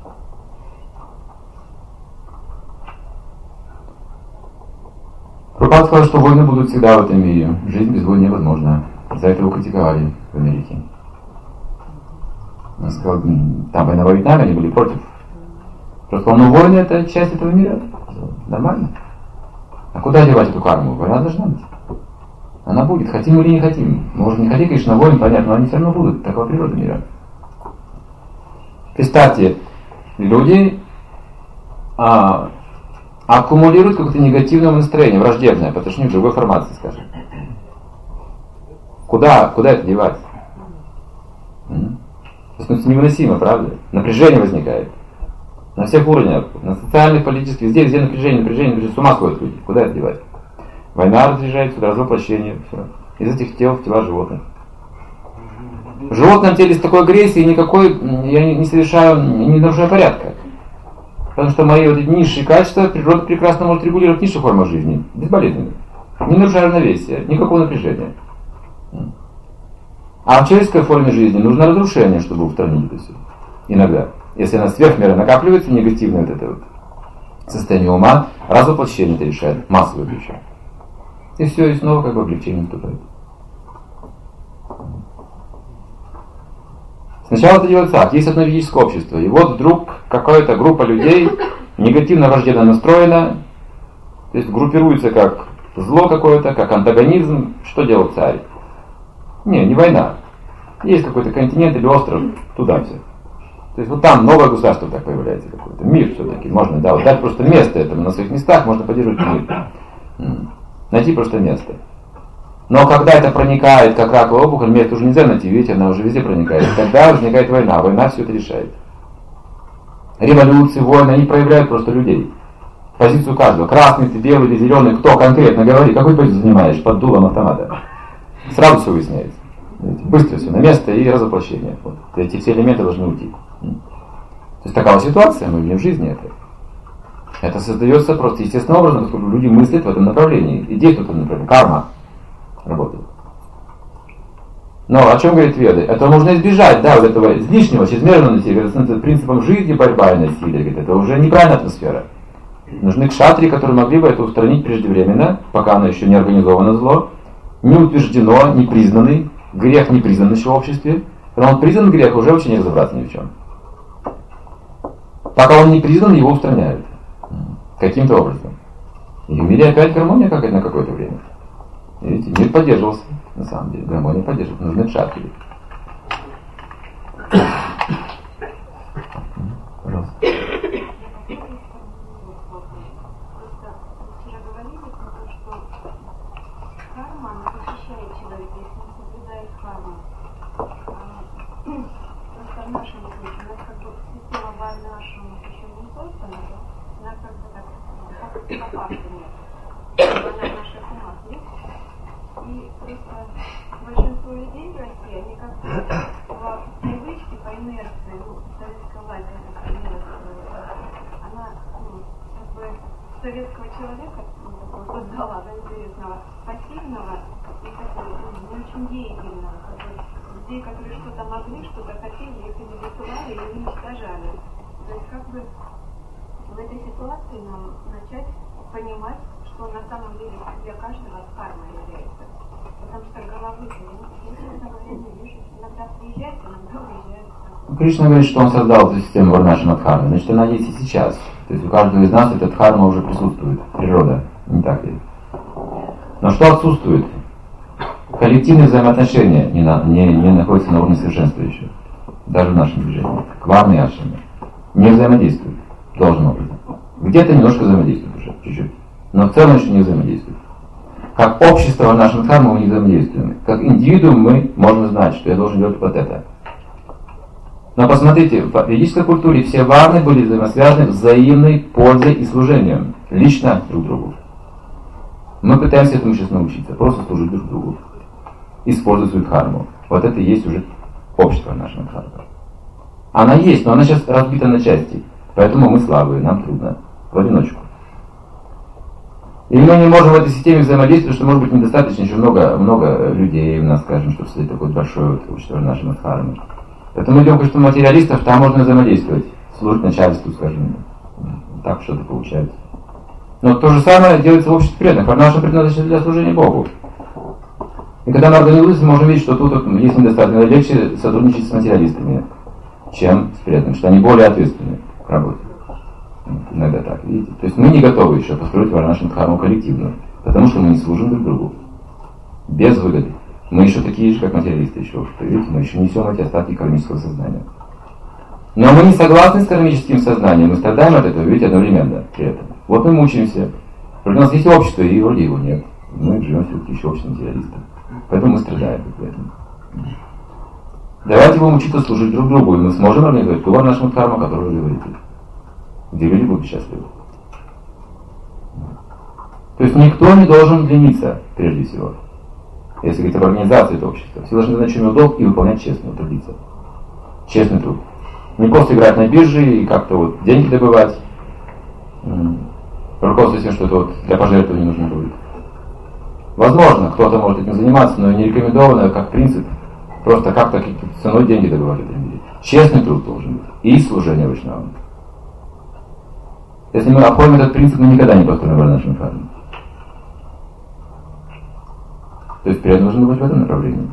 Прабхупада сказал, что войны будут всегда в этом мире. Жизнь без войн невозможна. За это его критиковали в Америке. Он сказал, там война во Вьетнаме, они были против. Просто войны это часть этого мира. Нормально. А куда девать эту карму? Война должна быть. Она будет, хотим или не хотим. Может, не хотим, конечно, войн, понятно, но они все равно будут. Такова природа мира. Представьте, люди аккумулируют какое-то негативное настроение, враждебное, по отношению к другой формации, скажем. Куда это девать? Это невыносимо, правда? Напряжение возникает. На всех уровнях, на социальных, политических, везде напряжение, с ума сходят люди. Куда это девать? Война разъезжается, развоплощение, все. Из этих тел в тела животных. В животном теле с такой агрессией никакой, я не совершаю, не нарушаю порядка. Потому что мои вот эти низшие качества природа прекрасно может регулировать низшие формы жизни, безболезненно. Не нарушая равновесия, никакого напряжения. А в человеческой форме жизни нужно разрушение, чтобы устранить это все. Иногда. Если она сверх меры накапливается, негативное вот это вот состояние ума, развоплощение это решает, массовое причем. И все, и снова как бы облегчение наступает. Сначала это делается так. Есть одно ведическое общество. И вот вдруг какая-то группа людей негативно враждебно настроена. То есть группируется как зло какое-то, как антагонизм. Что делал царь? Не война. Есть какой-то континент или остров, туда все. То есть вот там новое государство так появляется какое-то. Мир все-таки. Можно, да, вот дать просто место этому. На своих местах можно поддерживать мир. Найти просто место. Но когда это проникает, как раковая опухоль, место уже нельзя найти, видите, она уже везде проникает. Тогда возникает война. Война все это решает. Революции, войны, они проявляют просто людей. Позицию каждого. Красный ты, белый или зеленый, кто конкретно, говори, какую позицию занимаешь под дулом автомата. Сразу все выясняется. Быстро все на место и развоплощение. Вот. Эти все элементы должны уйти. То есть такая ситуация, мы видим в жизни это. Это создается просто естественным образом, поскольку люди мыслят в этом направлении и действуют в этом направлении. Карма работает. Но о чем говорит Веды? Это нужно избежать, да, вот этого излишнего, чрезмерного насилия, с принципом жизни борьба и насилие. Говорит, это уже неправильная атмосфера. Нужны кшатрии, которые могли бы это устранить преждевременно, пока оно еще не организовано зло, не утверждено, не признанный, грех не признан еще в обществе. Когда он признан грех, уже вообще не разобраться ни в чем. Пока он не признан, его устраняют. Каким-то образом. И в мире опять гармония какая-то на какое-то время. Видите, мир поддерживался, на самом деле. Гармония поддерживает. Нужны кшатрии. Пожалуйста. по факту нет. Она в наших умах есть. И просто большинство людей в России, они как-то по привычке, по инерции, советская власть, она как бы советского человека создала интересного, пассивного и такого не очень деятельного. Людей, которые что-то могли, что-то хотели, их или высылали, или уничтожали. То есть как бы в этой ситуации нам начать понимать, что на самом деле для каждого карма является. Потому что головы, я не вижу, иногда приезжает, иногда уезжает. Кришна говорит, что он создал эту систему Варнашамадхармы, значит она есть и сейчас. То есть у каждого из нас эта дхарма уже присутствует, природа, не так ли? Но что отсутствует? Коллективные взаимоотношения не находятся на уровне совершенства еще. Даже в нашем движении. Кварны и ашрами не взаимодействуют должным образом. Где-то немножко взаимодействуют уже, чуть-чуть. Но в целом еще не взаимодействуют. Как общество в нашем дхарме мы не взаимодействуем. Как индивидуум мы можем знать, что я должен делать вот это. Но посмотрите, в ведической культуре все варны были взаимосвязаны взаимной пользой и служением. Лично друг другу. Мы пытаемся этому сейчас научиться. Просто служить друг другу. Использовать свою дхарму. Вот это и есть уже общество нашего дхармы. Она есть, но она сейчас разбита на части. Поэтому мы слабые, нам трудно. В одиночку. И мы не можем в этой системе взаимодействовать, что может быть недостаточно еще много людей у нас, скажем, чтобы создать такое большое общество нашего дхармы. Поэтому идем, конечно, материалистов, там можно взаимодействовать. Служить начальству, скажем. Так что-то получается. Но то же самое делается в обществе преданных. Наша предназначена для служения Богу. И когда мы организуемся, мы можем видеть, что тут есть недостаточно легче сотрудничать с материалистами, чем с преданными, что они более ответственны к работе. Иногда так, видите. То есть мы не готовы еще построить нашу дхарму коллективную, потому что мы не служим друг другу. Без выгоды. Мы еще такие же, как материалисты еще. Видите, мы еще несем эти остатки кармического сознания. Но мы не согласны с кармическим сознанием, мы страдаем от этого, видите, одновременно при этом. Вот мы мучаемся. Вроде у нас есть общество, и вроде его нет. Мы живем все-таки еще обществом материалистов. Поэтому мы страдаем от этого. Давайте будем учиться служить друг другу, и мы сможем организовать ту нашу дхарму, о которой вы говорите. Где люди будут счастливы. То есть никто не должен лениться, прежде всего. Если говорить об организации этого общества. Все должны знать, чем долг и выполнять честно, трудиться. Честный труд. Не просто играть на бирже и как-то вот деньги добывать. Руководствуясь тем, что это вот для пожертвований нужно будет. Возможно, кто-то может этим заниматься, но не рекомендовано как принцип просто как-то ценой деньги добывать в этом мире. Честный труд должен быть. И служение Вайшнавам. Если мы обходим этот принцип, мы никогда не построим Варнашамадхарму дхарму. То есть преданные должны быть в этом направлении.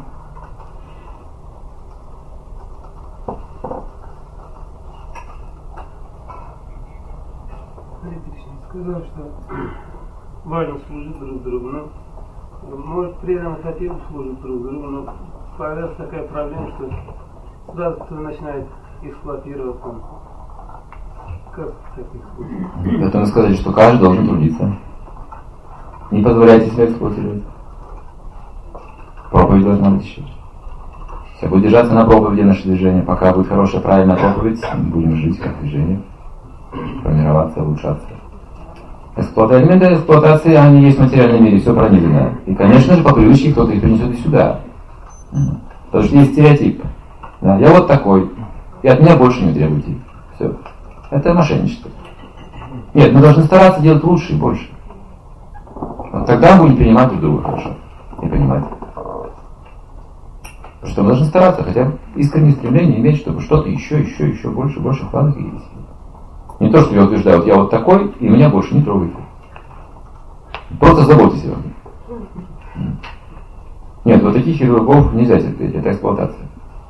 Сказал, что важно служить друг другу, но может преданно хотел служить друг другу, но появилась такая проблема, что сразу кто начинает эксплуатировать там. Как в таких случаях? Поэтому сказать, что каждый должен трудиться. Не позволяйте себя эксплуатировать. Проповедь должна быть еще. Все, будет держаться на проповеди наше движение. Пока будет хорошая, правильная проповедь, мы будем жить как движение, формироваться, улучшаться. Элементы эксплуатации, они есть в материальном мире, все пронизано. И, конечно же, по привычке кто-то их принесет и сюда. Потому что есть стереотип. Да, я вот такой, и от меня больше не требуйте. Все. Это мошенничество. Нет, мы должны стараться делать лучше и больше. Вот тогда мы будем принимать друг друга хорошо. И понимать. Потому что мы должны стараться, хотя искреннее стремление иметь, чтобы что-то еще больше вкладывать и есть. Не то, что я утверждаю, вот я вот такой, и меня больше не трогайте. Просто заботьтесь о мне. Нет, вот таких хирургов нельзя терпеть, это эксплуатация.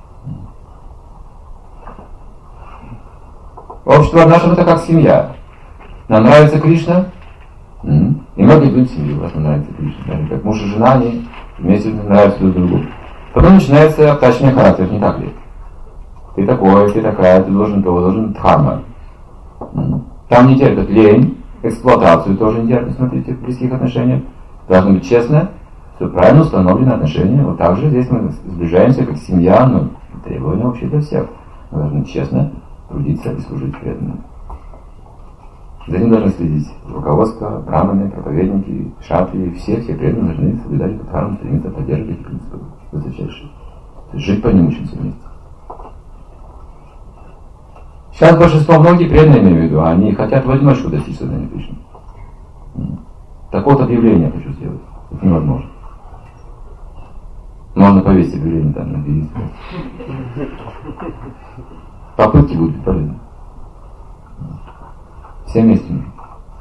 Общество наше это как семья. Нам нравится Кришна, и мы будем семью, раз нам нравится Кришна. Как муж и жена, они вместе нравятся друг другу. Потом начинается обтачивание характера, не так ли? Ты такой, ты такая, ты должен того, должен дхарма. Там не терпят лень, эксплуатацию тоже не терпят, смотрите, в близких отношениях. Должно быть честно, все правильно установлены отношения. Вот так же здесь мы сближаемся как семья, но требования вообще для всех. Мы должны честно трудиться и служить преданным. За ним должны следить руководство, браманы, проповедники, шатри, все преданные должны соблюдать эту дхарму, стремиться поддерживать эти принципы высочайшие. То есть жить по ним учимся вместе. Сейчас большинство, многие преданные, имею в виду, они хотят в одиночку достичь сознания Кришны. Так вот, объявление я хочу сделать. Это невозможно. Можно повесить объявление там на двери. Попытки будут бесполезны. Все вместе нужно.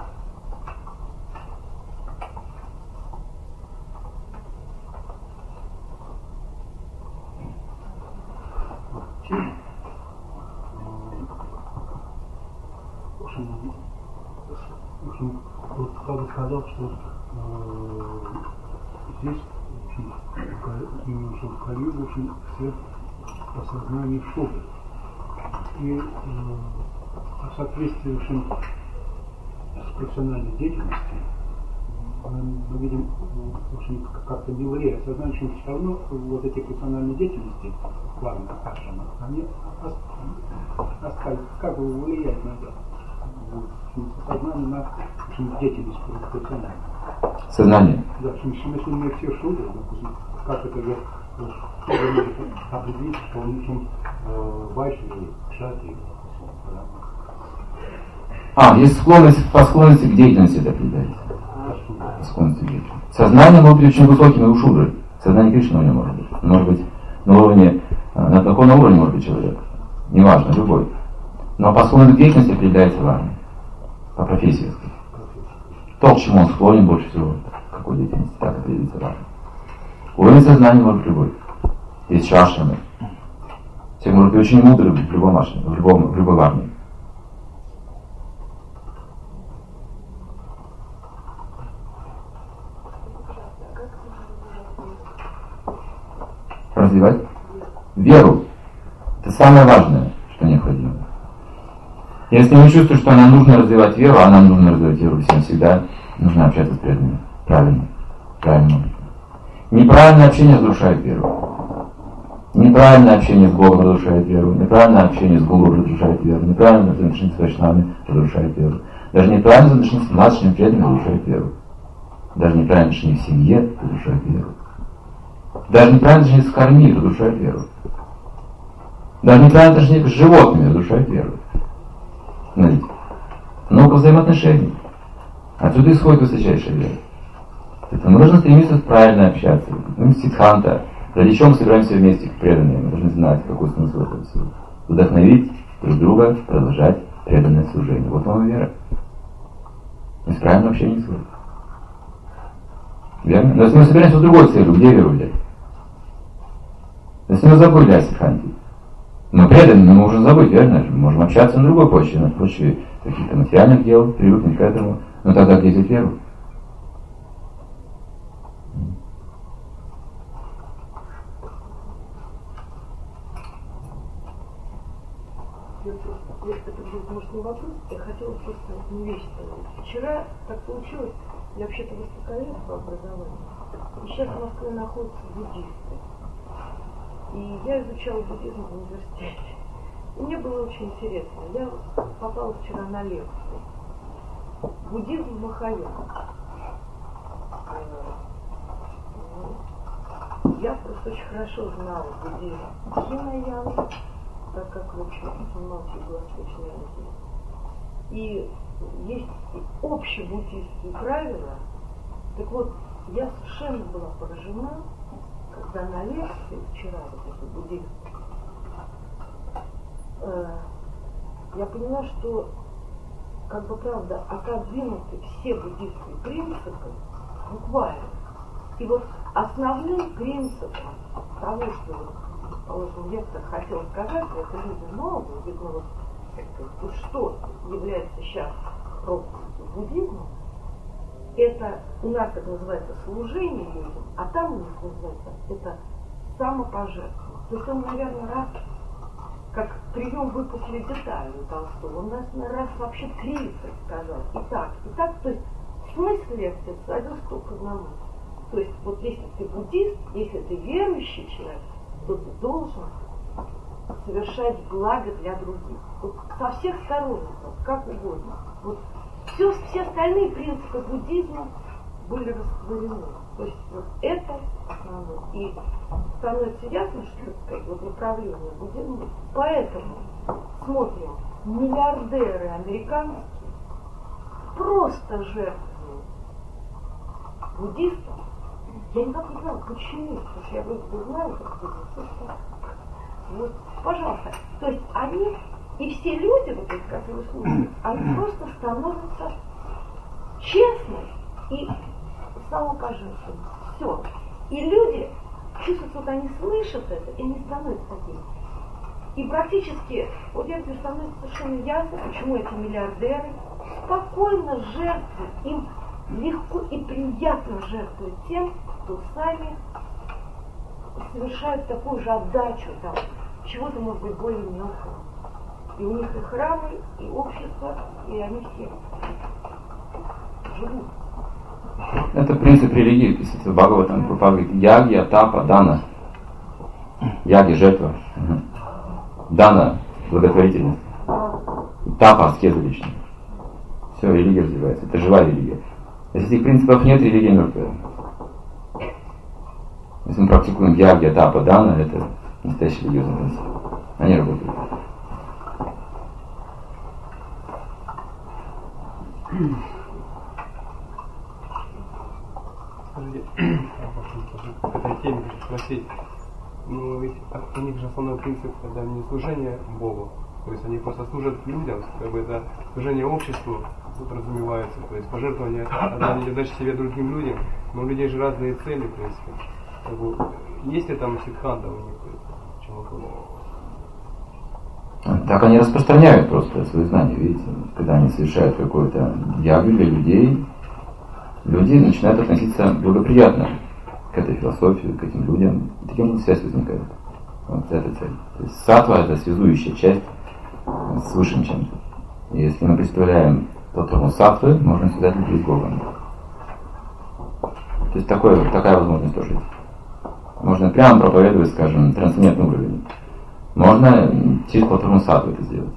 В общем, вот как бы сказал, что здесь именно что в Кали, в общем, свет осознания шубы. И в соответствии, в общем, с профессиональной деятельностью мы видим, в общем, как-то не влияет осознание, что все равно вот эти профессиональные деятельности, главное, ашрама, они остались, как бы влияют на это. Сознание на деятельность профессиональную. Сознание. Да, если мы все шубы, допустим, как это же может определить, что он очень вайши или кшати. Есть склонность, по склонности к деятельности это определяется. По склонности к деятельности. Сознание может быть очень высоким и у шудры. Сознание Кришны у него может быть. Может быть на уровне, на таком уровне может быть человек. Неважно, любой. Но по склонности к деятельности определяется вами. По профессии. То, к чему он склонен больше всего, какой деятельности, так определится вами. Уровень сознания может быть любой. Есть шашрамы. Человек может быть очень мудрым в любом ашраме, в любой армии. Развивать веру. Это самое важное, что необходимо. Если мы чувствуем, что нам нужно развивать веру, а нам нужно развивать веру всем всегда, нужно общаться с преданными. Правильно. Правильно. Неправильное общение разрушает веру. Неправильное общение с Богом разрушает веру. Неправильное общение с Гуру разрушает веру. Неправильное отношение с вайшнавами разрушает веру. Даже неправильное отношение с младшими преданными разрушает веру. Даже неправильное отношение в семье разрушает веру. Даже неправильное отношение с карми разрушает веру. Даже неправильное отношение с животными разрушает веру. Смотрите. Много взаимоотношений. Отсюда исходит высочайшая вера. Мы должны стремиться правильно общаться. Мы сиддханта. Ради чего мы собираемся вместе, как преданные? Мы должны знать, какой смысл этого всего. Вдохновить друг друга, продолжать преданное служение. Вот вам и вера. Мы правильно общение не сходит. Верно? Но если мы собираемся в другой цели, где веру взять? Если мы забыли о сиддханте. Мы преданы, но мы можем забыть, верно? Мы можем общаться на другой почве, на почве каких-то материальных дел, привыкнуть к этому. Но тогда где взять веру? Это будет, может, не вопрос, я хотела просто одну вещь сказать. Вчера так получилось, я вообще-то востоковед по образованию, и сейчас в Москве находятся буддисты. И я изучала буддизм в университете. И мне было очень интересно. Я попала вчера на лекцию. Буддизм в Махаяне. Я просто очень хорошо знала буддизм Хинаяна, так как в общем занимался юго-восточной Азией. И есть общебуддистские правила. Так вот, я совершенно была поражена, когда на лекции вчера, вот это буддизм, я поняла, что как бы правда отодвинуты все буддистские принципы буквально. И вот основным принципом того, что положим, лектор хотел сказать, это люди новые, видно, вот что является сейчас проповедью буддизма, это у нас это называется служение людям, а там у них называется это самопожертвование. То есть он, наверное, раз, как прием выпустили детали у Толстого, он нас раз вообще 30 сказал. И так, то есть смысл лекции сводился только к одному. То есть вот если ты буддист, если ты верующий человек, то ты должен совершать благо для других. Вот со всех сторон, как угодно. Вот все остальные принципы буддизма были растворены. То есть вот это основное. И становится ясно, что это вот направление буддизма. Поэтому смотрим, миллиардеры американские просто жертвуют буддистам. Я никак не знаю, почему. Потому что я вроде знаю, как буддисты. Вот, пожалуйста. То есть они и все люди, вот эти, которые слушают, они просто становятся честными и самопожертвованными. Все. И люди чувствуют, вот они слышат это, и они становятся такими. И практически, вот я говорю, становится совершенно ясно, почему эти миллиардеры спокойно жертвуют, им легко и приятно жертвуют тем, кто сами совершают такую же отдачу там, чего-то, может быть, более мелкого. И у них и храмы, и общество, и они все живут. Это принцип религии, писатель Бхагаватам говорит: ягья, тапа, дана. Яги — жертва. Дана — благотворительность. Тапа — аскеза личная. Все, религия развивается. Это живая религия. Если этих принципов нет, религия мертвая. Если мы практикуем ягья, тапа, дана, это настоящий религиозный принцип. Они работают. Скажите, к этой теме хочу спросить. Ну, ведь у них же основной принцип — это не служение Богу. То есть они просто служат людям, как бы это служение обществу подразумевается. То есть пожертвование ради дачи себе другим людям. Но у людей же разные цели, в принципе. Как бы, есть ли там сиддханта у них? Так они распространяют просто свои знания, видите. Когда они совершают какое-то ягу для людей, люди начинают относиться благоприятно к этой философии, к этим людям. И таким вот связь возникает. Вот эта цель. То есть саттва — это связующая часть с высшим чем-то. И если мы представляем платформу саттвы, можно связать людей с Богом. То есть такая возможность тоже есть. Можно прямо проповедовать, скажем, трансцендентный уровень. Можно через платформу саттвы это сделать.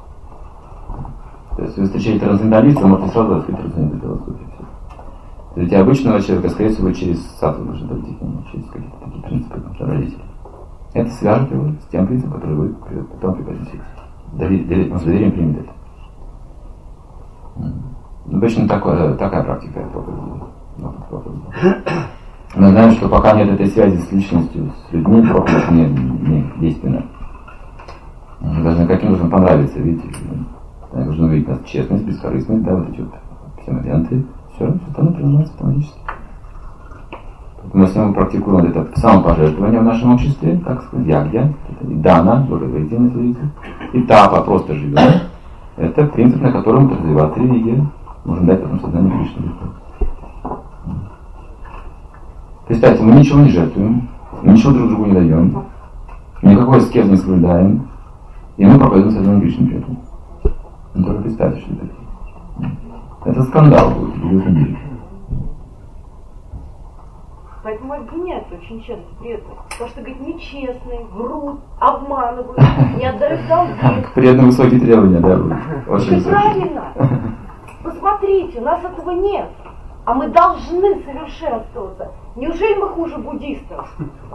То есть вы встречаете трансценденталиста, можете сразу открыть трансцендентную философию. То есть обычного человека, скорее всего, через саттву нужно дойти к нему, через какие-то такие принципы добродетели. Это свяжет его с тем принципом, который вы потом преподнесете. Он с доверием примет это. Обычно такая практика проповеди. Мы знаем, что пока нет этой связи с личностью, с людьми, проповедь не действенна. Мы должны каким образом понравиться, видите. Мы должны увидеть нас честность, бескорыстность, да, вот эти вот все моменты. Все остальное принимается автоматически. Поэтому если мы практикуем вот это самопожертвование в нашем обществе, как сказать, ягья, это и дана, благотворительность, видите, и тапа, просто живем, это принцип, на котором развивается религия. Можно дать потом сознание Кришны. Представьте, мы ничего не жертвуем, мы ничего друг другу не даем, никакой аскез не соблюдаем, и мы проповедуем сознание Кришны при этом. Ну только представьте, что это. Это скандал будет в религиозном мире. Поэтому обвиняют очень часто при этом. Потому что, говорит, нечестные, врут, обманывают, не отдают долги. При этом высокие требования, да, будут. Очень Это правильно. Посмотрите, у нас этого нет. А мы должны совершенствоваться. Неужели мы хуже буддистов?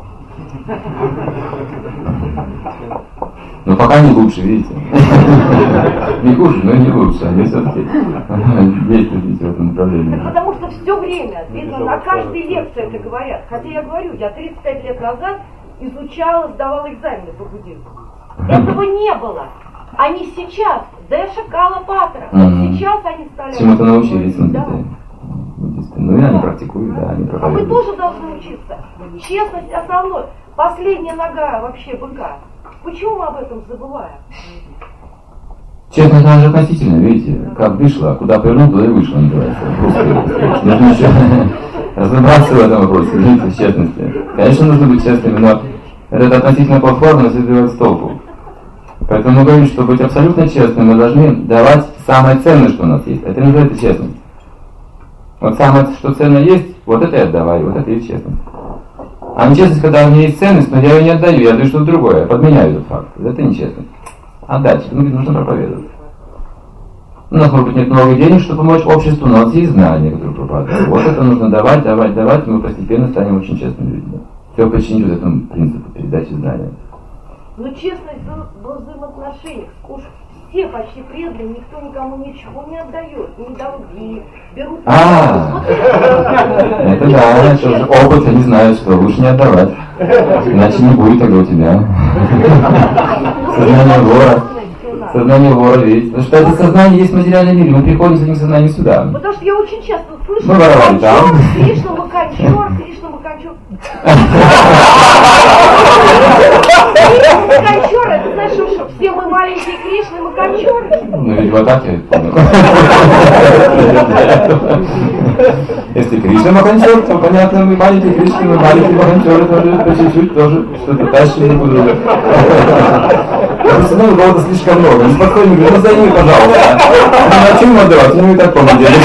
Но пока не лучше, видите. Не хуже, но не лучше. Они все-таки действуют в этом направлении. Потому что все время, видно, на каждой лекции это говорят. Хотя я говорю, я 35 лет назад изучала, сдавала экзамены по буддизму. Этого не было. Они сейчас, Дэша Калапатра, сейчас они стали... Чему-то научились, да. Ну и они практикуют, да, они А мы проповедуют. тоже должны учиться. Честность основной. Последняя нога вообще быка. Почему мы об этом забываем? Честность, она же относительно, видите, как вышла, куда повернул, туда и вышла, называется. Нужно еще разобраться в этом вопросе, жить в честности. Конечно, нужно быть честными, но это относительно платформа, нас избивает с толку. Поэтому мы говорим, что быть абсолютно честным, мы должны давать самое ценное, что у нас есть. Это не называется честность. Вот самое, что ценно есть, вот это я отдавай, вот это и честность. А нечестность, когда у меня есть ценность, но я ее не отдаю, я отдаю что-то другое, я подменяю этот факт. Это нечестность. Отдать, нужно проповедовать. У нас, может быть, нет много денег, чтобы помочь обществу, но вот есть знания, которые пропадают. Вот это нужно давать, и мы постепенно станем очень честными людьми. Все подчинить вот этому принципу передачи знания. Но честность во взаимоотношениях, уж все почти преданы, никто никому ничего не отдает, не долги, берут... Это да, это уже опыт, они знают, что лучше не отдавать, иначе не будет тогда у тебя. Сознание вора, ведь. Потому что это сознание есть в материальном мире, мы приходим с этим сознанием сюда. Потому что я очень часто слышу, мы воровали там. Кришна Маканчор. Маканчор, это значит, что все мы маленькие Кришны Маканчоры. Ну ведь вот так я понял. Если Кришна Маканчор, то понятно, мы маленькие Кришны, мы маленькие Маканчоры тоже, по чуть-чуть тоже что-то тащим друг друга. Просто у кого-то слишком много. Не подходим, говорю, ну займи, пожалуйста. А чем ему отдавать? Ну и так полный денег.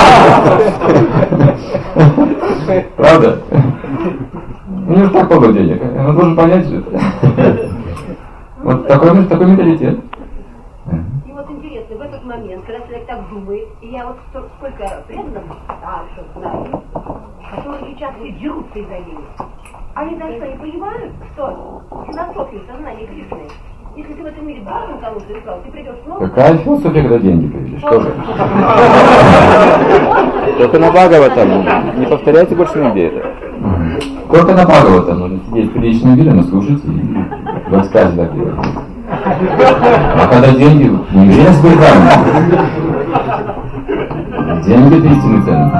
Правда? У него так много денег. Он должен понять, что это. Вот такой менталитет. И вот интересно, в этот момент, когда человек так думает, и я вот сколько преданных старших знаю, которые сейчас и дерутся из-за денег. Они даже что, не понимают, что философия сознания Кришны, если ты в этом мире Богом кому-то искал, ты придешь снова... Какая философия, когда деньги появились? Что же? Только на Бхагаватам. Не повторяйте больше нигде это. Только на Бхагаватам нужно сидеть в приличном виде, но слушать и в экстазе так делать. А когда деньги, не время с быками. Деньги — это истинный ценность.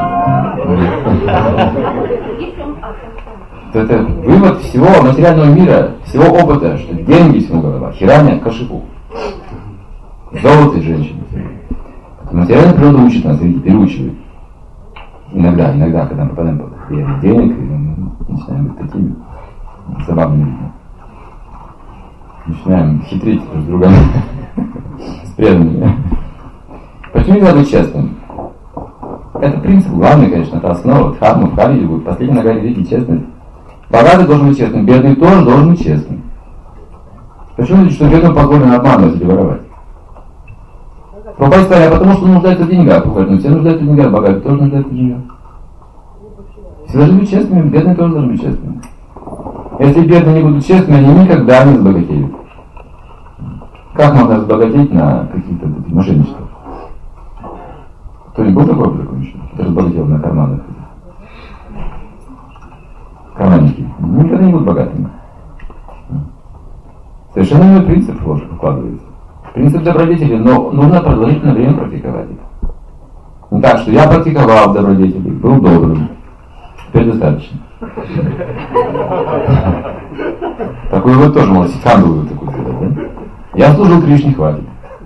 Это вывод всего материального мира, всего опыта, что деньги всему голова, хираня кашипу. Золото и женщины. Материальная природа учит нас, видите, переучивает. Иногда, когда мы попадаем под влияние денег, и мы начинаем быть такими забавными людьми. Начинаем хитрить друг с другом, с преданными. Почему не надо быть честным? Это принцип главный, конечно, это основа. Дхарма в Кали будет последняя нога великий честность. Богатый должен быть честным, бедный тоже должен быть честным. Почему? Что бедному позволено обманывать или воровать? Попасть сказали, а потому что он нуждается в деньгах. Ну, все нуждаются в деньгах, богатые тоже нуждаются в деньгах. Все должны быть честными, бедные тоже должны быть честными. Если бедные не будут честными, они никогда не разбогатеют. Как можно разбогатеть на каких-то мошенничествах? Кто-нибудь был такой еще? Кто разбогател на карманах? Карманники. Никогда не будут богатыми. Совершенно иной принцип ложь вкладывается. Принцип добродетели, но нужно продолжительное время практиковать это. Не так, что я практиковал добродетели, был добрым. Теперь достаточно. Такой вот тоже, может, скандал такой сделать, да? Я служил Кришне, хватит.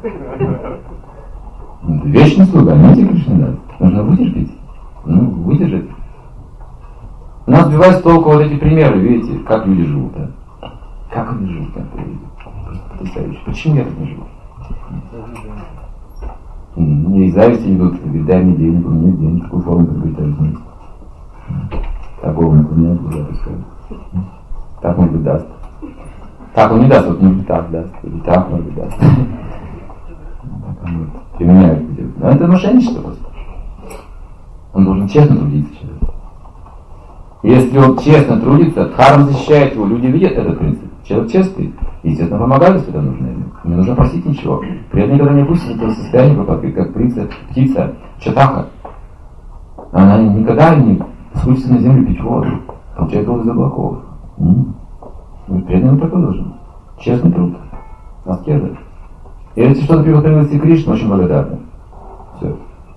Вечный слуга, знаете, Кришна даст. Нужно вытерпеть. Выдержать. Нас сбивают с толку вот эти примеры, видите, как люди живут, да? Как они живут, как люди. Потрясающе. Почему я так не живу? Мне из зависти идут, говорит, дай мне денег, у меня нет денег, такую форму приобретают вместе. Такого наклоняют, глаза пускают. Так, может быть, даст. Так он не даст, вот может быть, так даст. Или так, может быть, даст. Применяют где-то. Но это мошенничество просто. Он должен честно трудиться, человек. Если он честно трудится, дхарма защищает его, люди видят этот принцип. Человек честный, естественно, помогает, если это нужно ему. Не нужно просить ничего. При этом никогда не опустится до состояния, как птица Чатаха. Она никогда не спустится на землю пить воду, получает воду из облаков. При этом такой должен. Честный труд. Аскеза. И если что-то приготовилось и Кришна, очень благодарны. Все.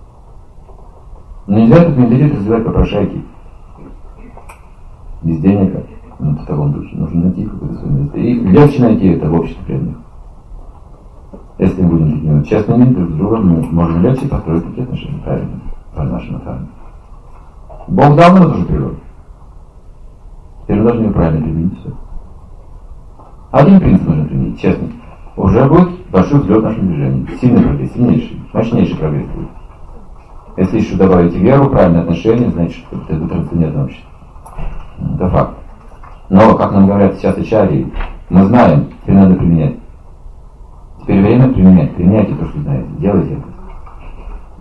Но нельзя этот менталитет развивать попрошайки. Без денег, в таком духе. Нужно найти какое-то свое место. И легче найти это в обществе преданных. Если мы будем такими вот честными друг с другом, мы можем легче построить такие отношения правильно, по нашему дхарме. Бог дал нам эту же природу. Теперь мы должны ее правильно применить все. Один принцип нужно применить, честно. Уже будет большой взлет в нашем движении. Сильный прогресс, сильнейший, мощнейший прогресс будет. Если еще добавить веру, правильное отношение, значит, что это будет трансцендентное общество. Это факт. Но, как нам говорят сейчас ачарьи, мы знаем, теперь надо применять. Теперь время применять. Применяйте то, что знаете. Делайте это.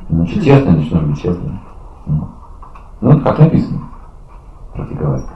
Значит, честно, значит, нужно быть честным. Ну, вот как написано. Практиковать.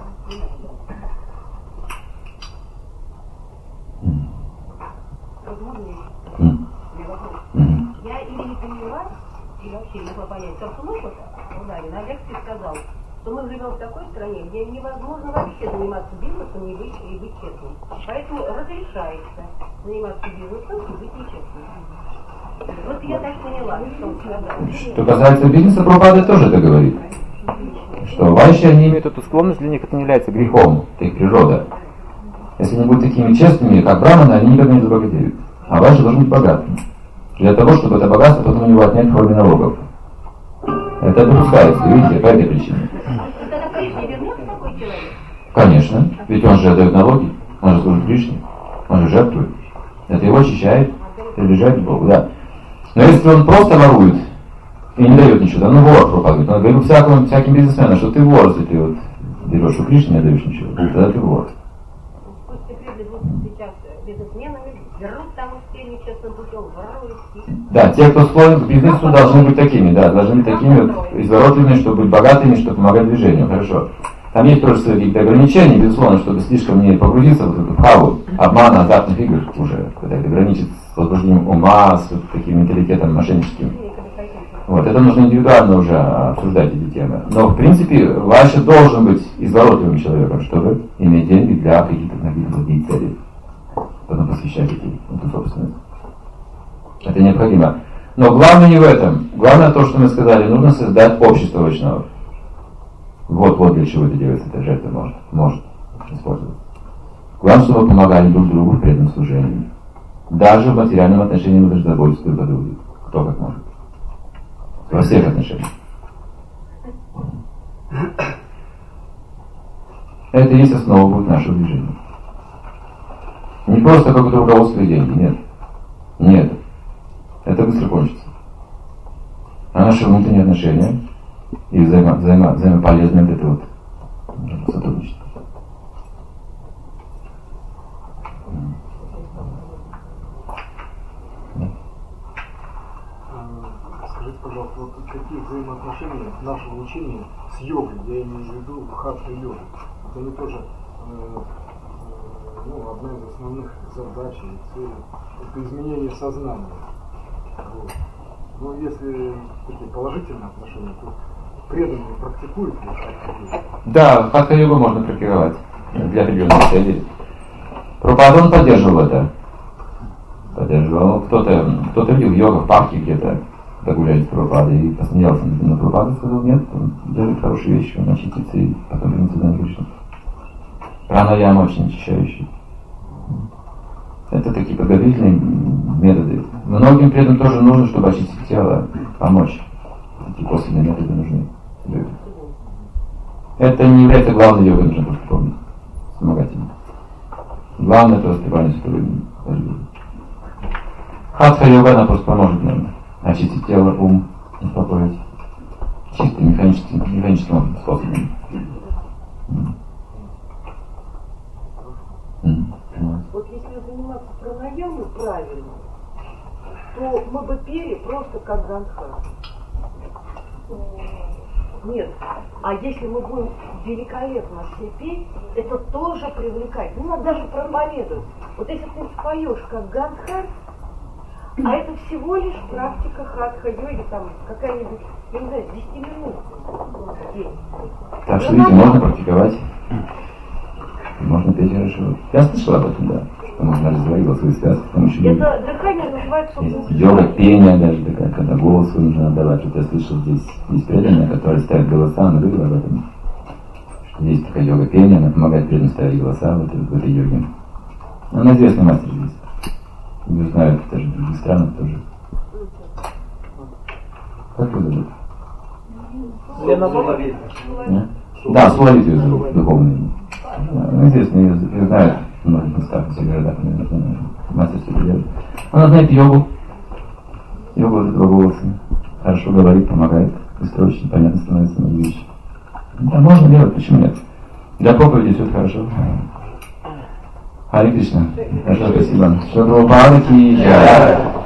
Я или не поняла, или вообще не могла понять. Толстунов Лунарин на лекции сказал, что мы живем в такой стране, где невозможно вообще заниматься бизнесом и быть честным. Поэтому разрешается заниматься бизнесом и быть нечестным. Вот я так поняла, что он сказал. Что касается бизнеса, Прабхупада тоже это говорит. Что вайши, они имеют эту склонность, для них это не является грехом, это их природа. Если они будут такими честными, как браманы, они никогда не забогатеют. А вайши должны быть богатыми. Для того, чтобы это богатство потом у него отнять в форме налогов. Это допускается, видите, по этой причине. Тогда Кришне вернется такой человек? Конечно, ведь он же отдает налоги, он же служит Кришне, он же жертвует. Это его очищает, приближает к Богу, да. Но если он просто ворует и не дает ничего, да, ну вор пропадает, он говорит всяким бизнесменам, что ты вор, если ты вот берешь у Кришны, не даешь ничего, тогда ты вор. Пусть ты будут сейчас бизнесменами, берут там все нечестным путем, воруют. Да, те, кто склонен к бизнесу, должны быть такими, да, должны быть такими вот изворотливыми, чтобы быть богатыми, чтобы помогать движению, хорошо. Там есть тоже свои какие-то ограничения, безусловно, чтобы слишком не погрузиться в эту хаву, обмана, азартных игр уже, когда это граничит с возбуждением ума, с вот таким менталитетом мошенническим. Вот, это нужно индивидуально уже обсуждать эти темы. Но, в принципе, вайша должен быть изворотливым человеком, чтобы иметь деньги для каких-то благих целей. Потом посвящать эту собственность. Это необходимо. Но главное не в этом. Главное то, что мы сказали, нужно создать общество вайшнавов. Вот для чего это делается, эта жертва может использоваться. Главное, чтобы мы помогали друг другу в преданном служении. Даже в материальном отношении мы должны заботиться друг о друге. Кто как может. Во всех отношениях. Это и есть основа будет нашего движения. Не просто какое-то руководство и деньги, нет. Нет. Это быстро кончится. А наши внутренние отношения и взаимополезное вот это вот сотрудничество. Скажите, пожалуйста, вот какие взаимоотношения нашего учения с йогой, я имею в виду хатха-йогу? Вот они тоже одна из основных задач и целей – это изменение сознания. Вот. Но если такие положительные отношения, то преданные практикуют ли хатха-йогу? Да, хатха-йогу можно практиковать для определенных целей. Прабхупада он поддерживал это. Поддерживал. Кто-то видел йога в парке где-то, гуляли с Прабхупадой и посмеялся. Но Прабхупада сказал, нет, он делает хорошие вещи, он очистится и потом вернется на Кришну. Пранаяма очень очищающий. Это такие подготовительные методы. Многим при этом тоже нужно, чтобы очистить тело, помочь. Такие косвенные методы нужны. Это не является главной йогой, нужно просто помнить. Вспомогательной. Главное это воспевание святого имени. Хатха-йога, она просто поможет нам очистить тело, ум, успокоить. Чисто механическим способом. Вот если заниматься пранаямой правильно, то мы бы пели просто как Гандхар. Нет. А если мы будем великолепно все петь, это тоже привлекает. Ну, надо даже проповедовать. Вот если ты споешь как Гандхар, а это всего лишь практика хатха-йоги, там какая-нибудь, я не знаю, 10 минут в день. Так что, видите, можно практиковать. Можно петь хорошо. Я слышал об этом, да. Что можно развивать голосовые связки с помощью йоги. Это дыхание называется... Есть йога, пение даже такая, когда голосу нужно отдавать. Вот я слышал, здесь есть преданные, которые ставят голоса, она говорила об этом. Что есть такая йога пение, она помогает преданным ставить голоса в этой йоге. Она известный мастер здесь. Ее знают даже в других странах тоже. Как вы зовут? Лена Булавит. Да, Сулавит ее зовут, духовный. Известно, ее знают в многих местах, в всех городах, наверное, мастер все делает. Она знает йогу вот этого голоса. Хорошо говорит, помогает, быстро очень понятно становится многие вещи. Да, можно делать, почему нет? Для проповеди все хорошо. Харе Кришна. Хорошо, спасибо. Шри Прабхупада ки джай.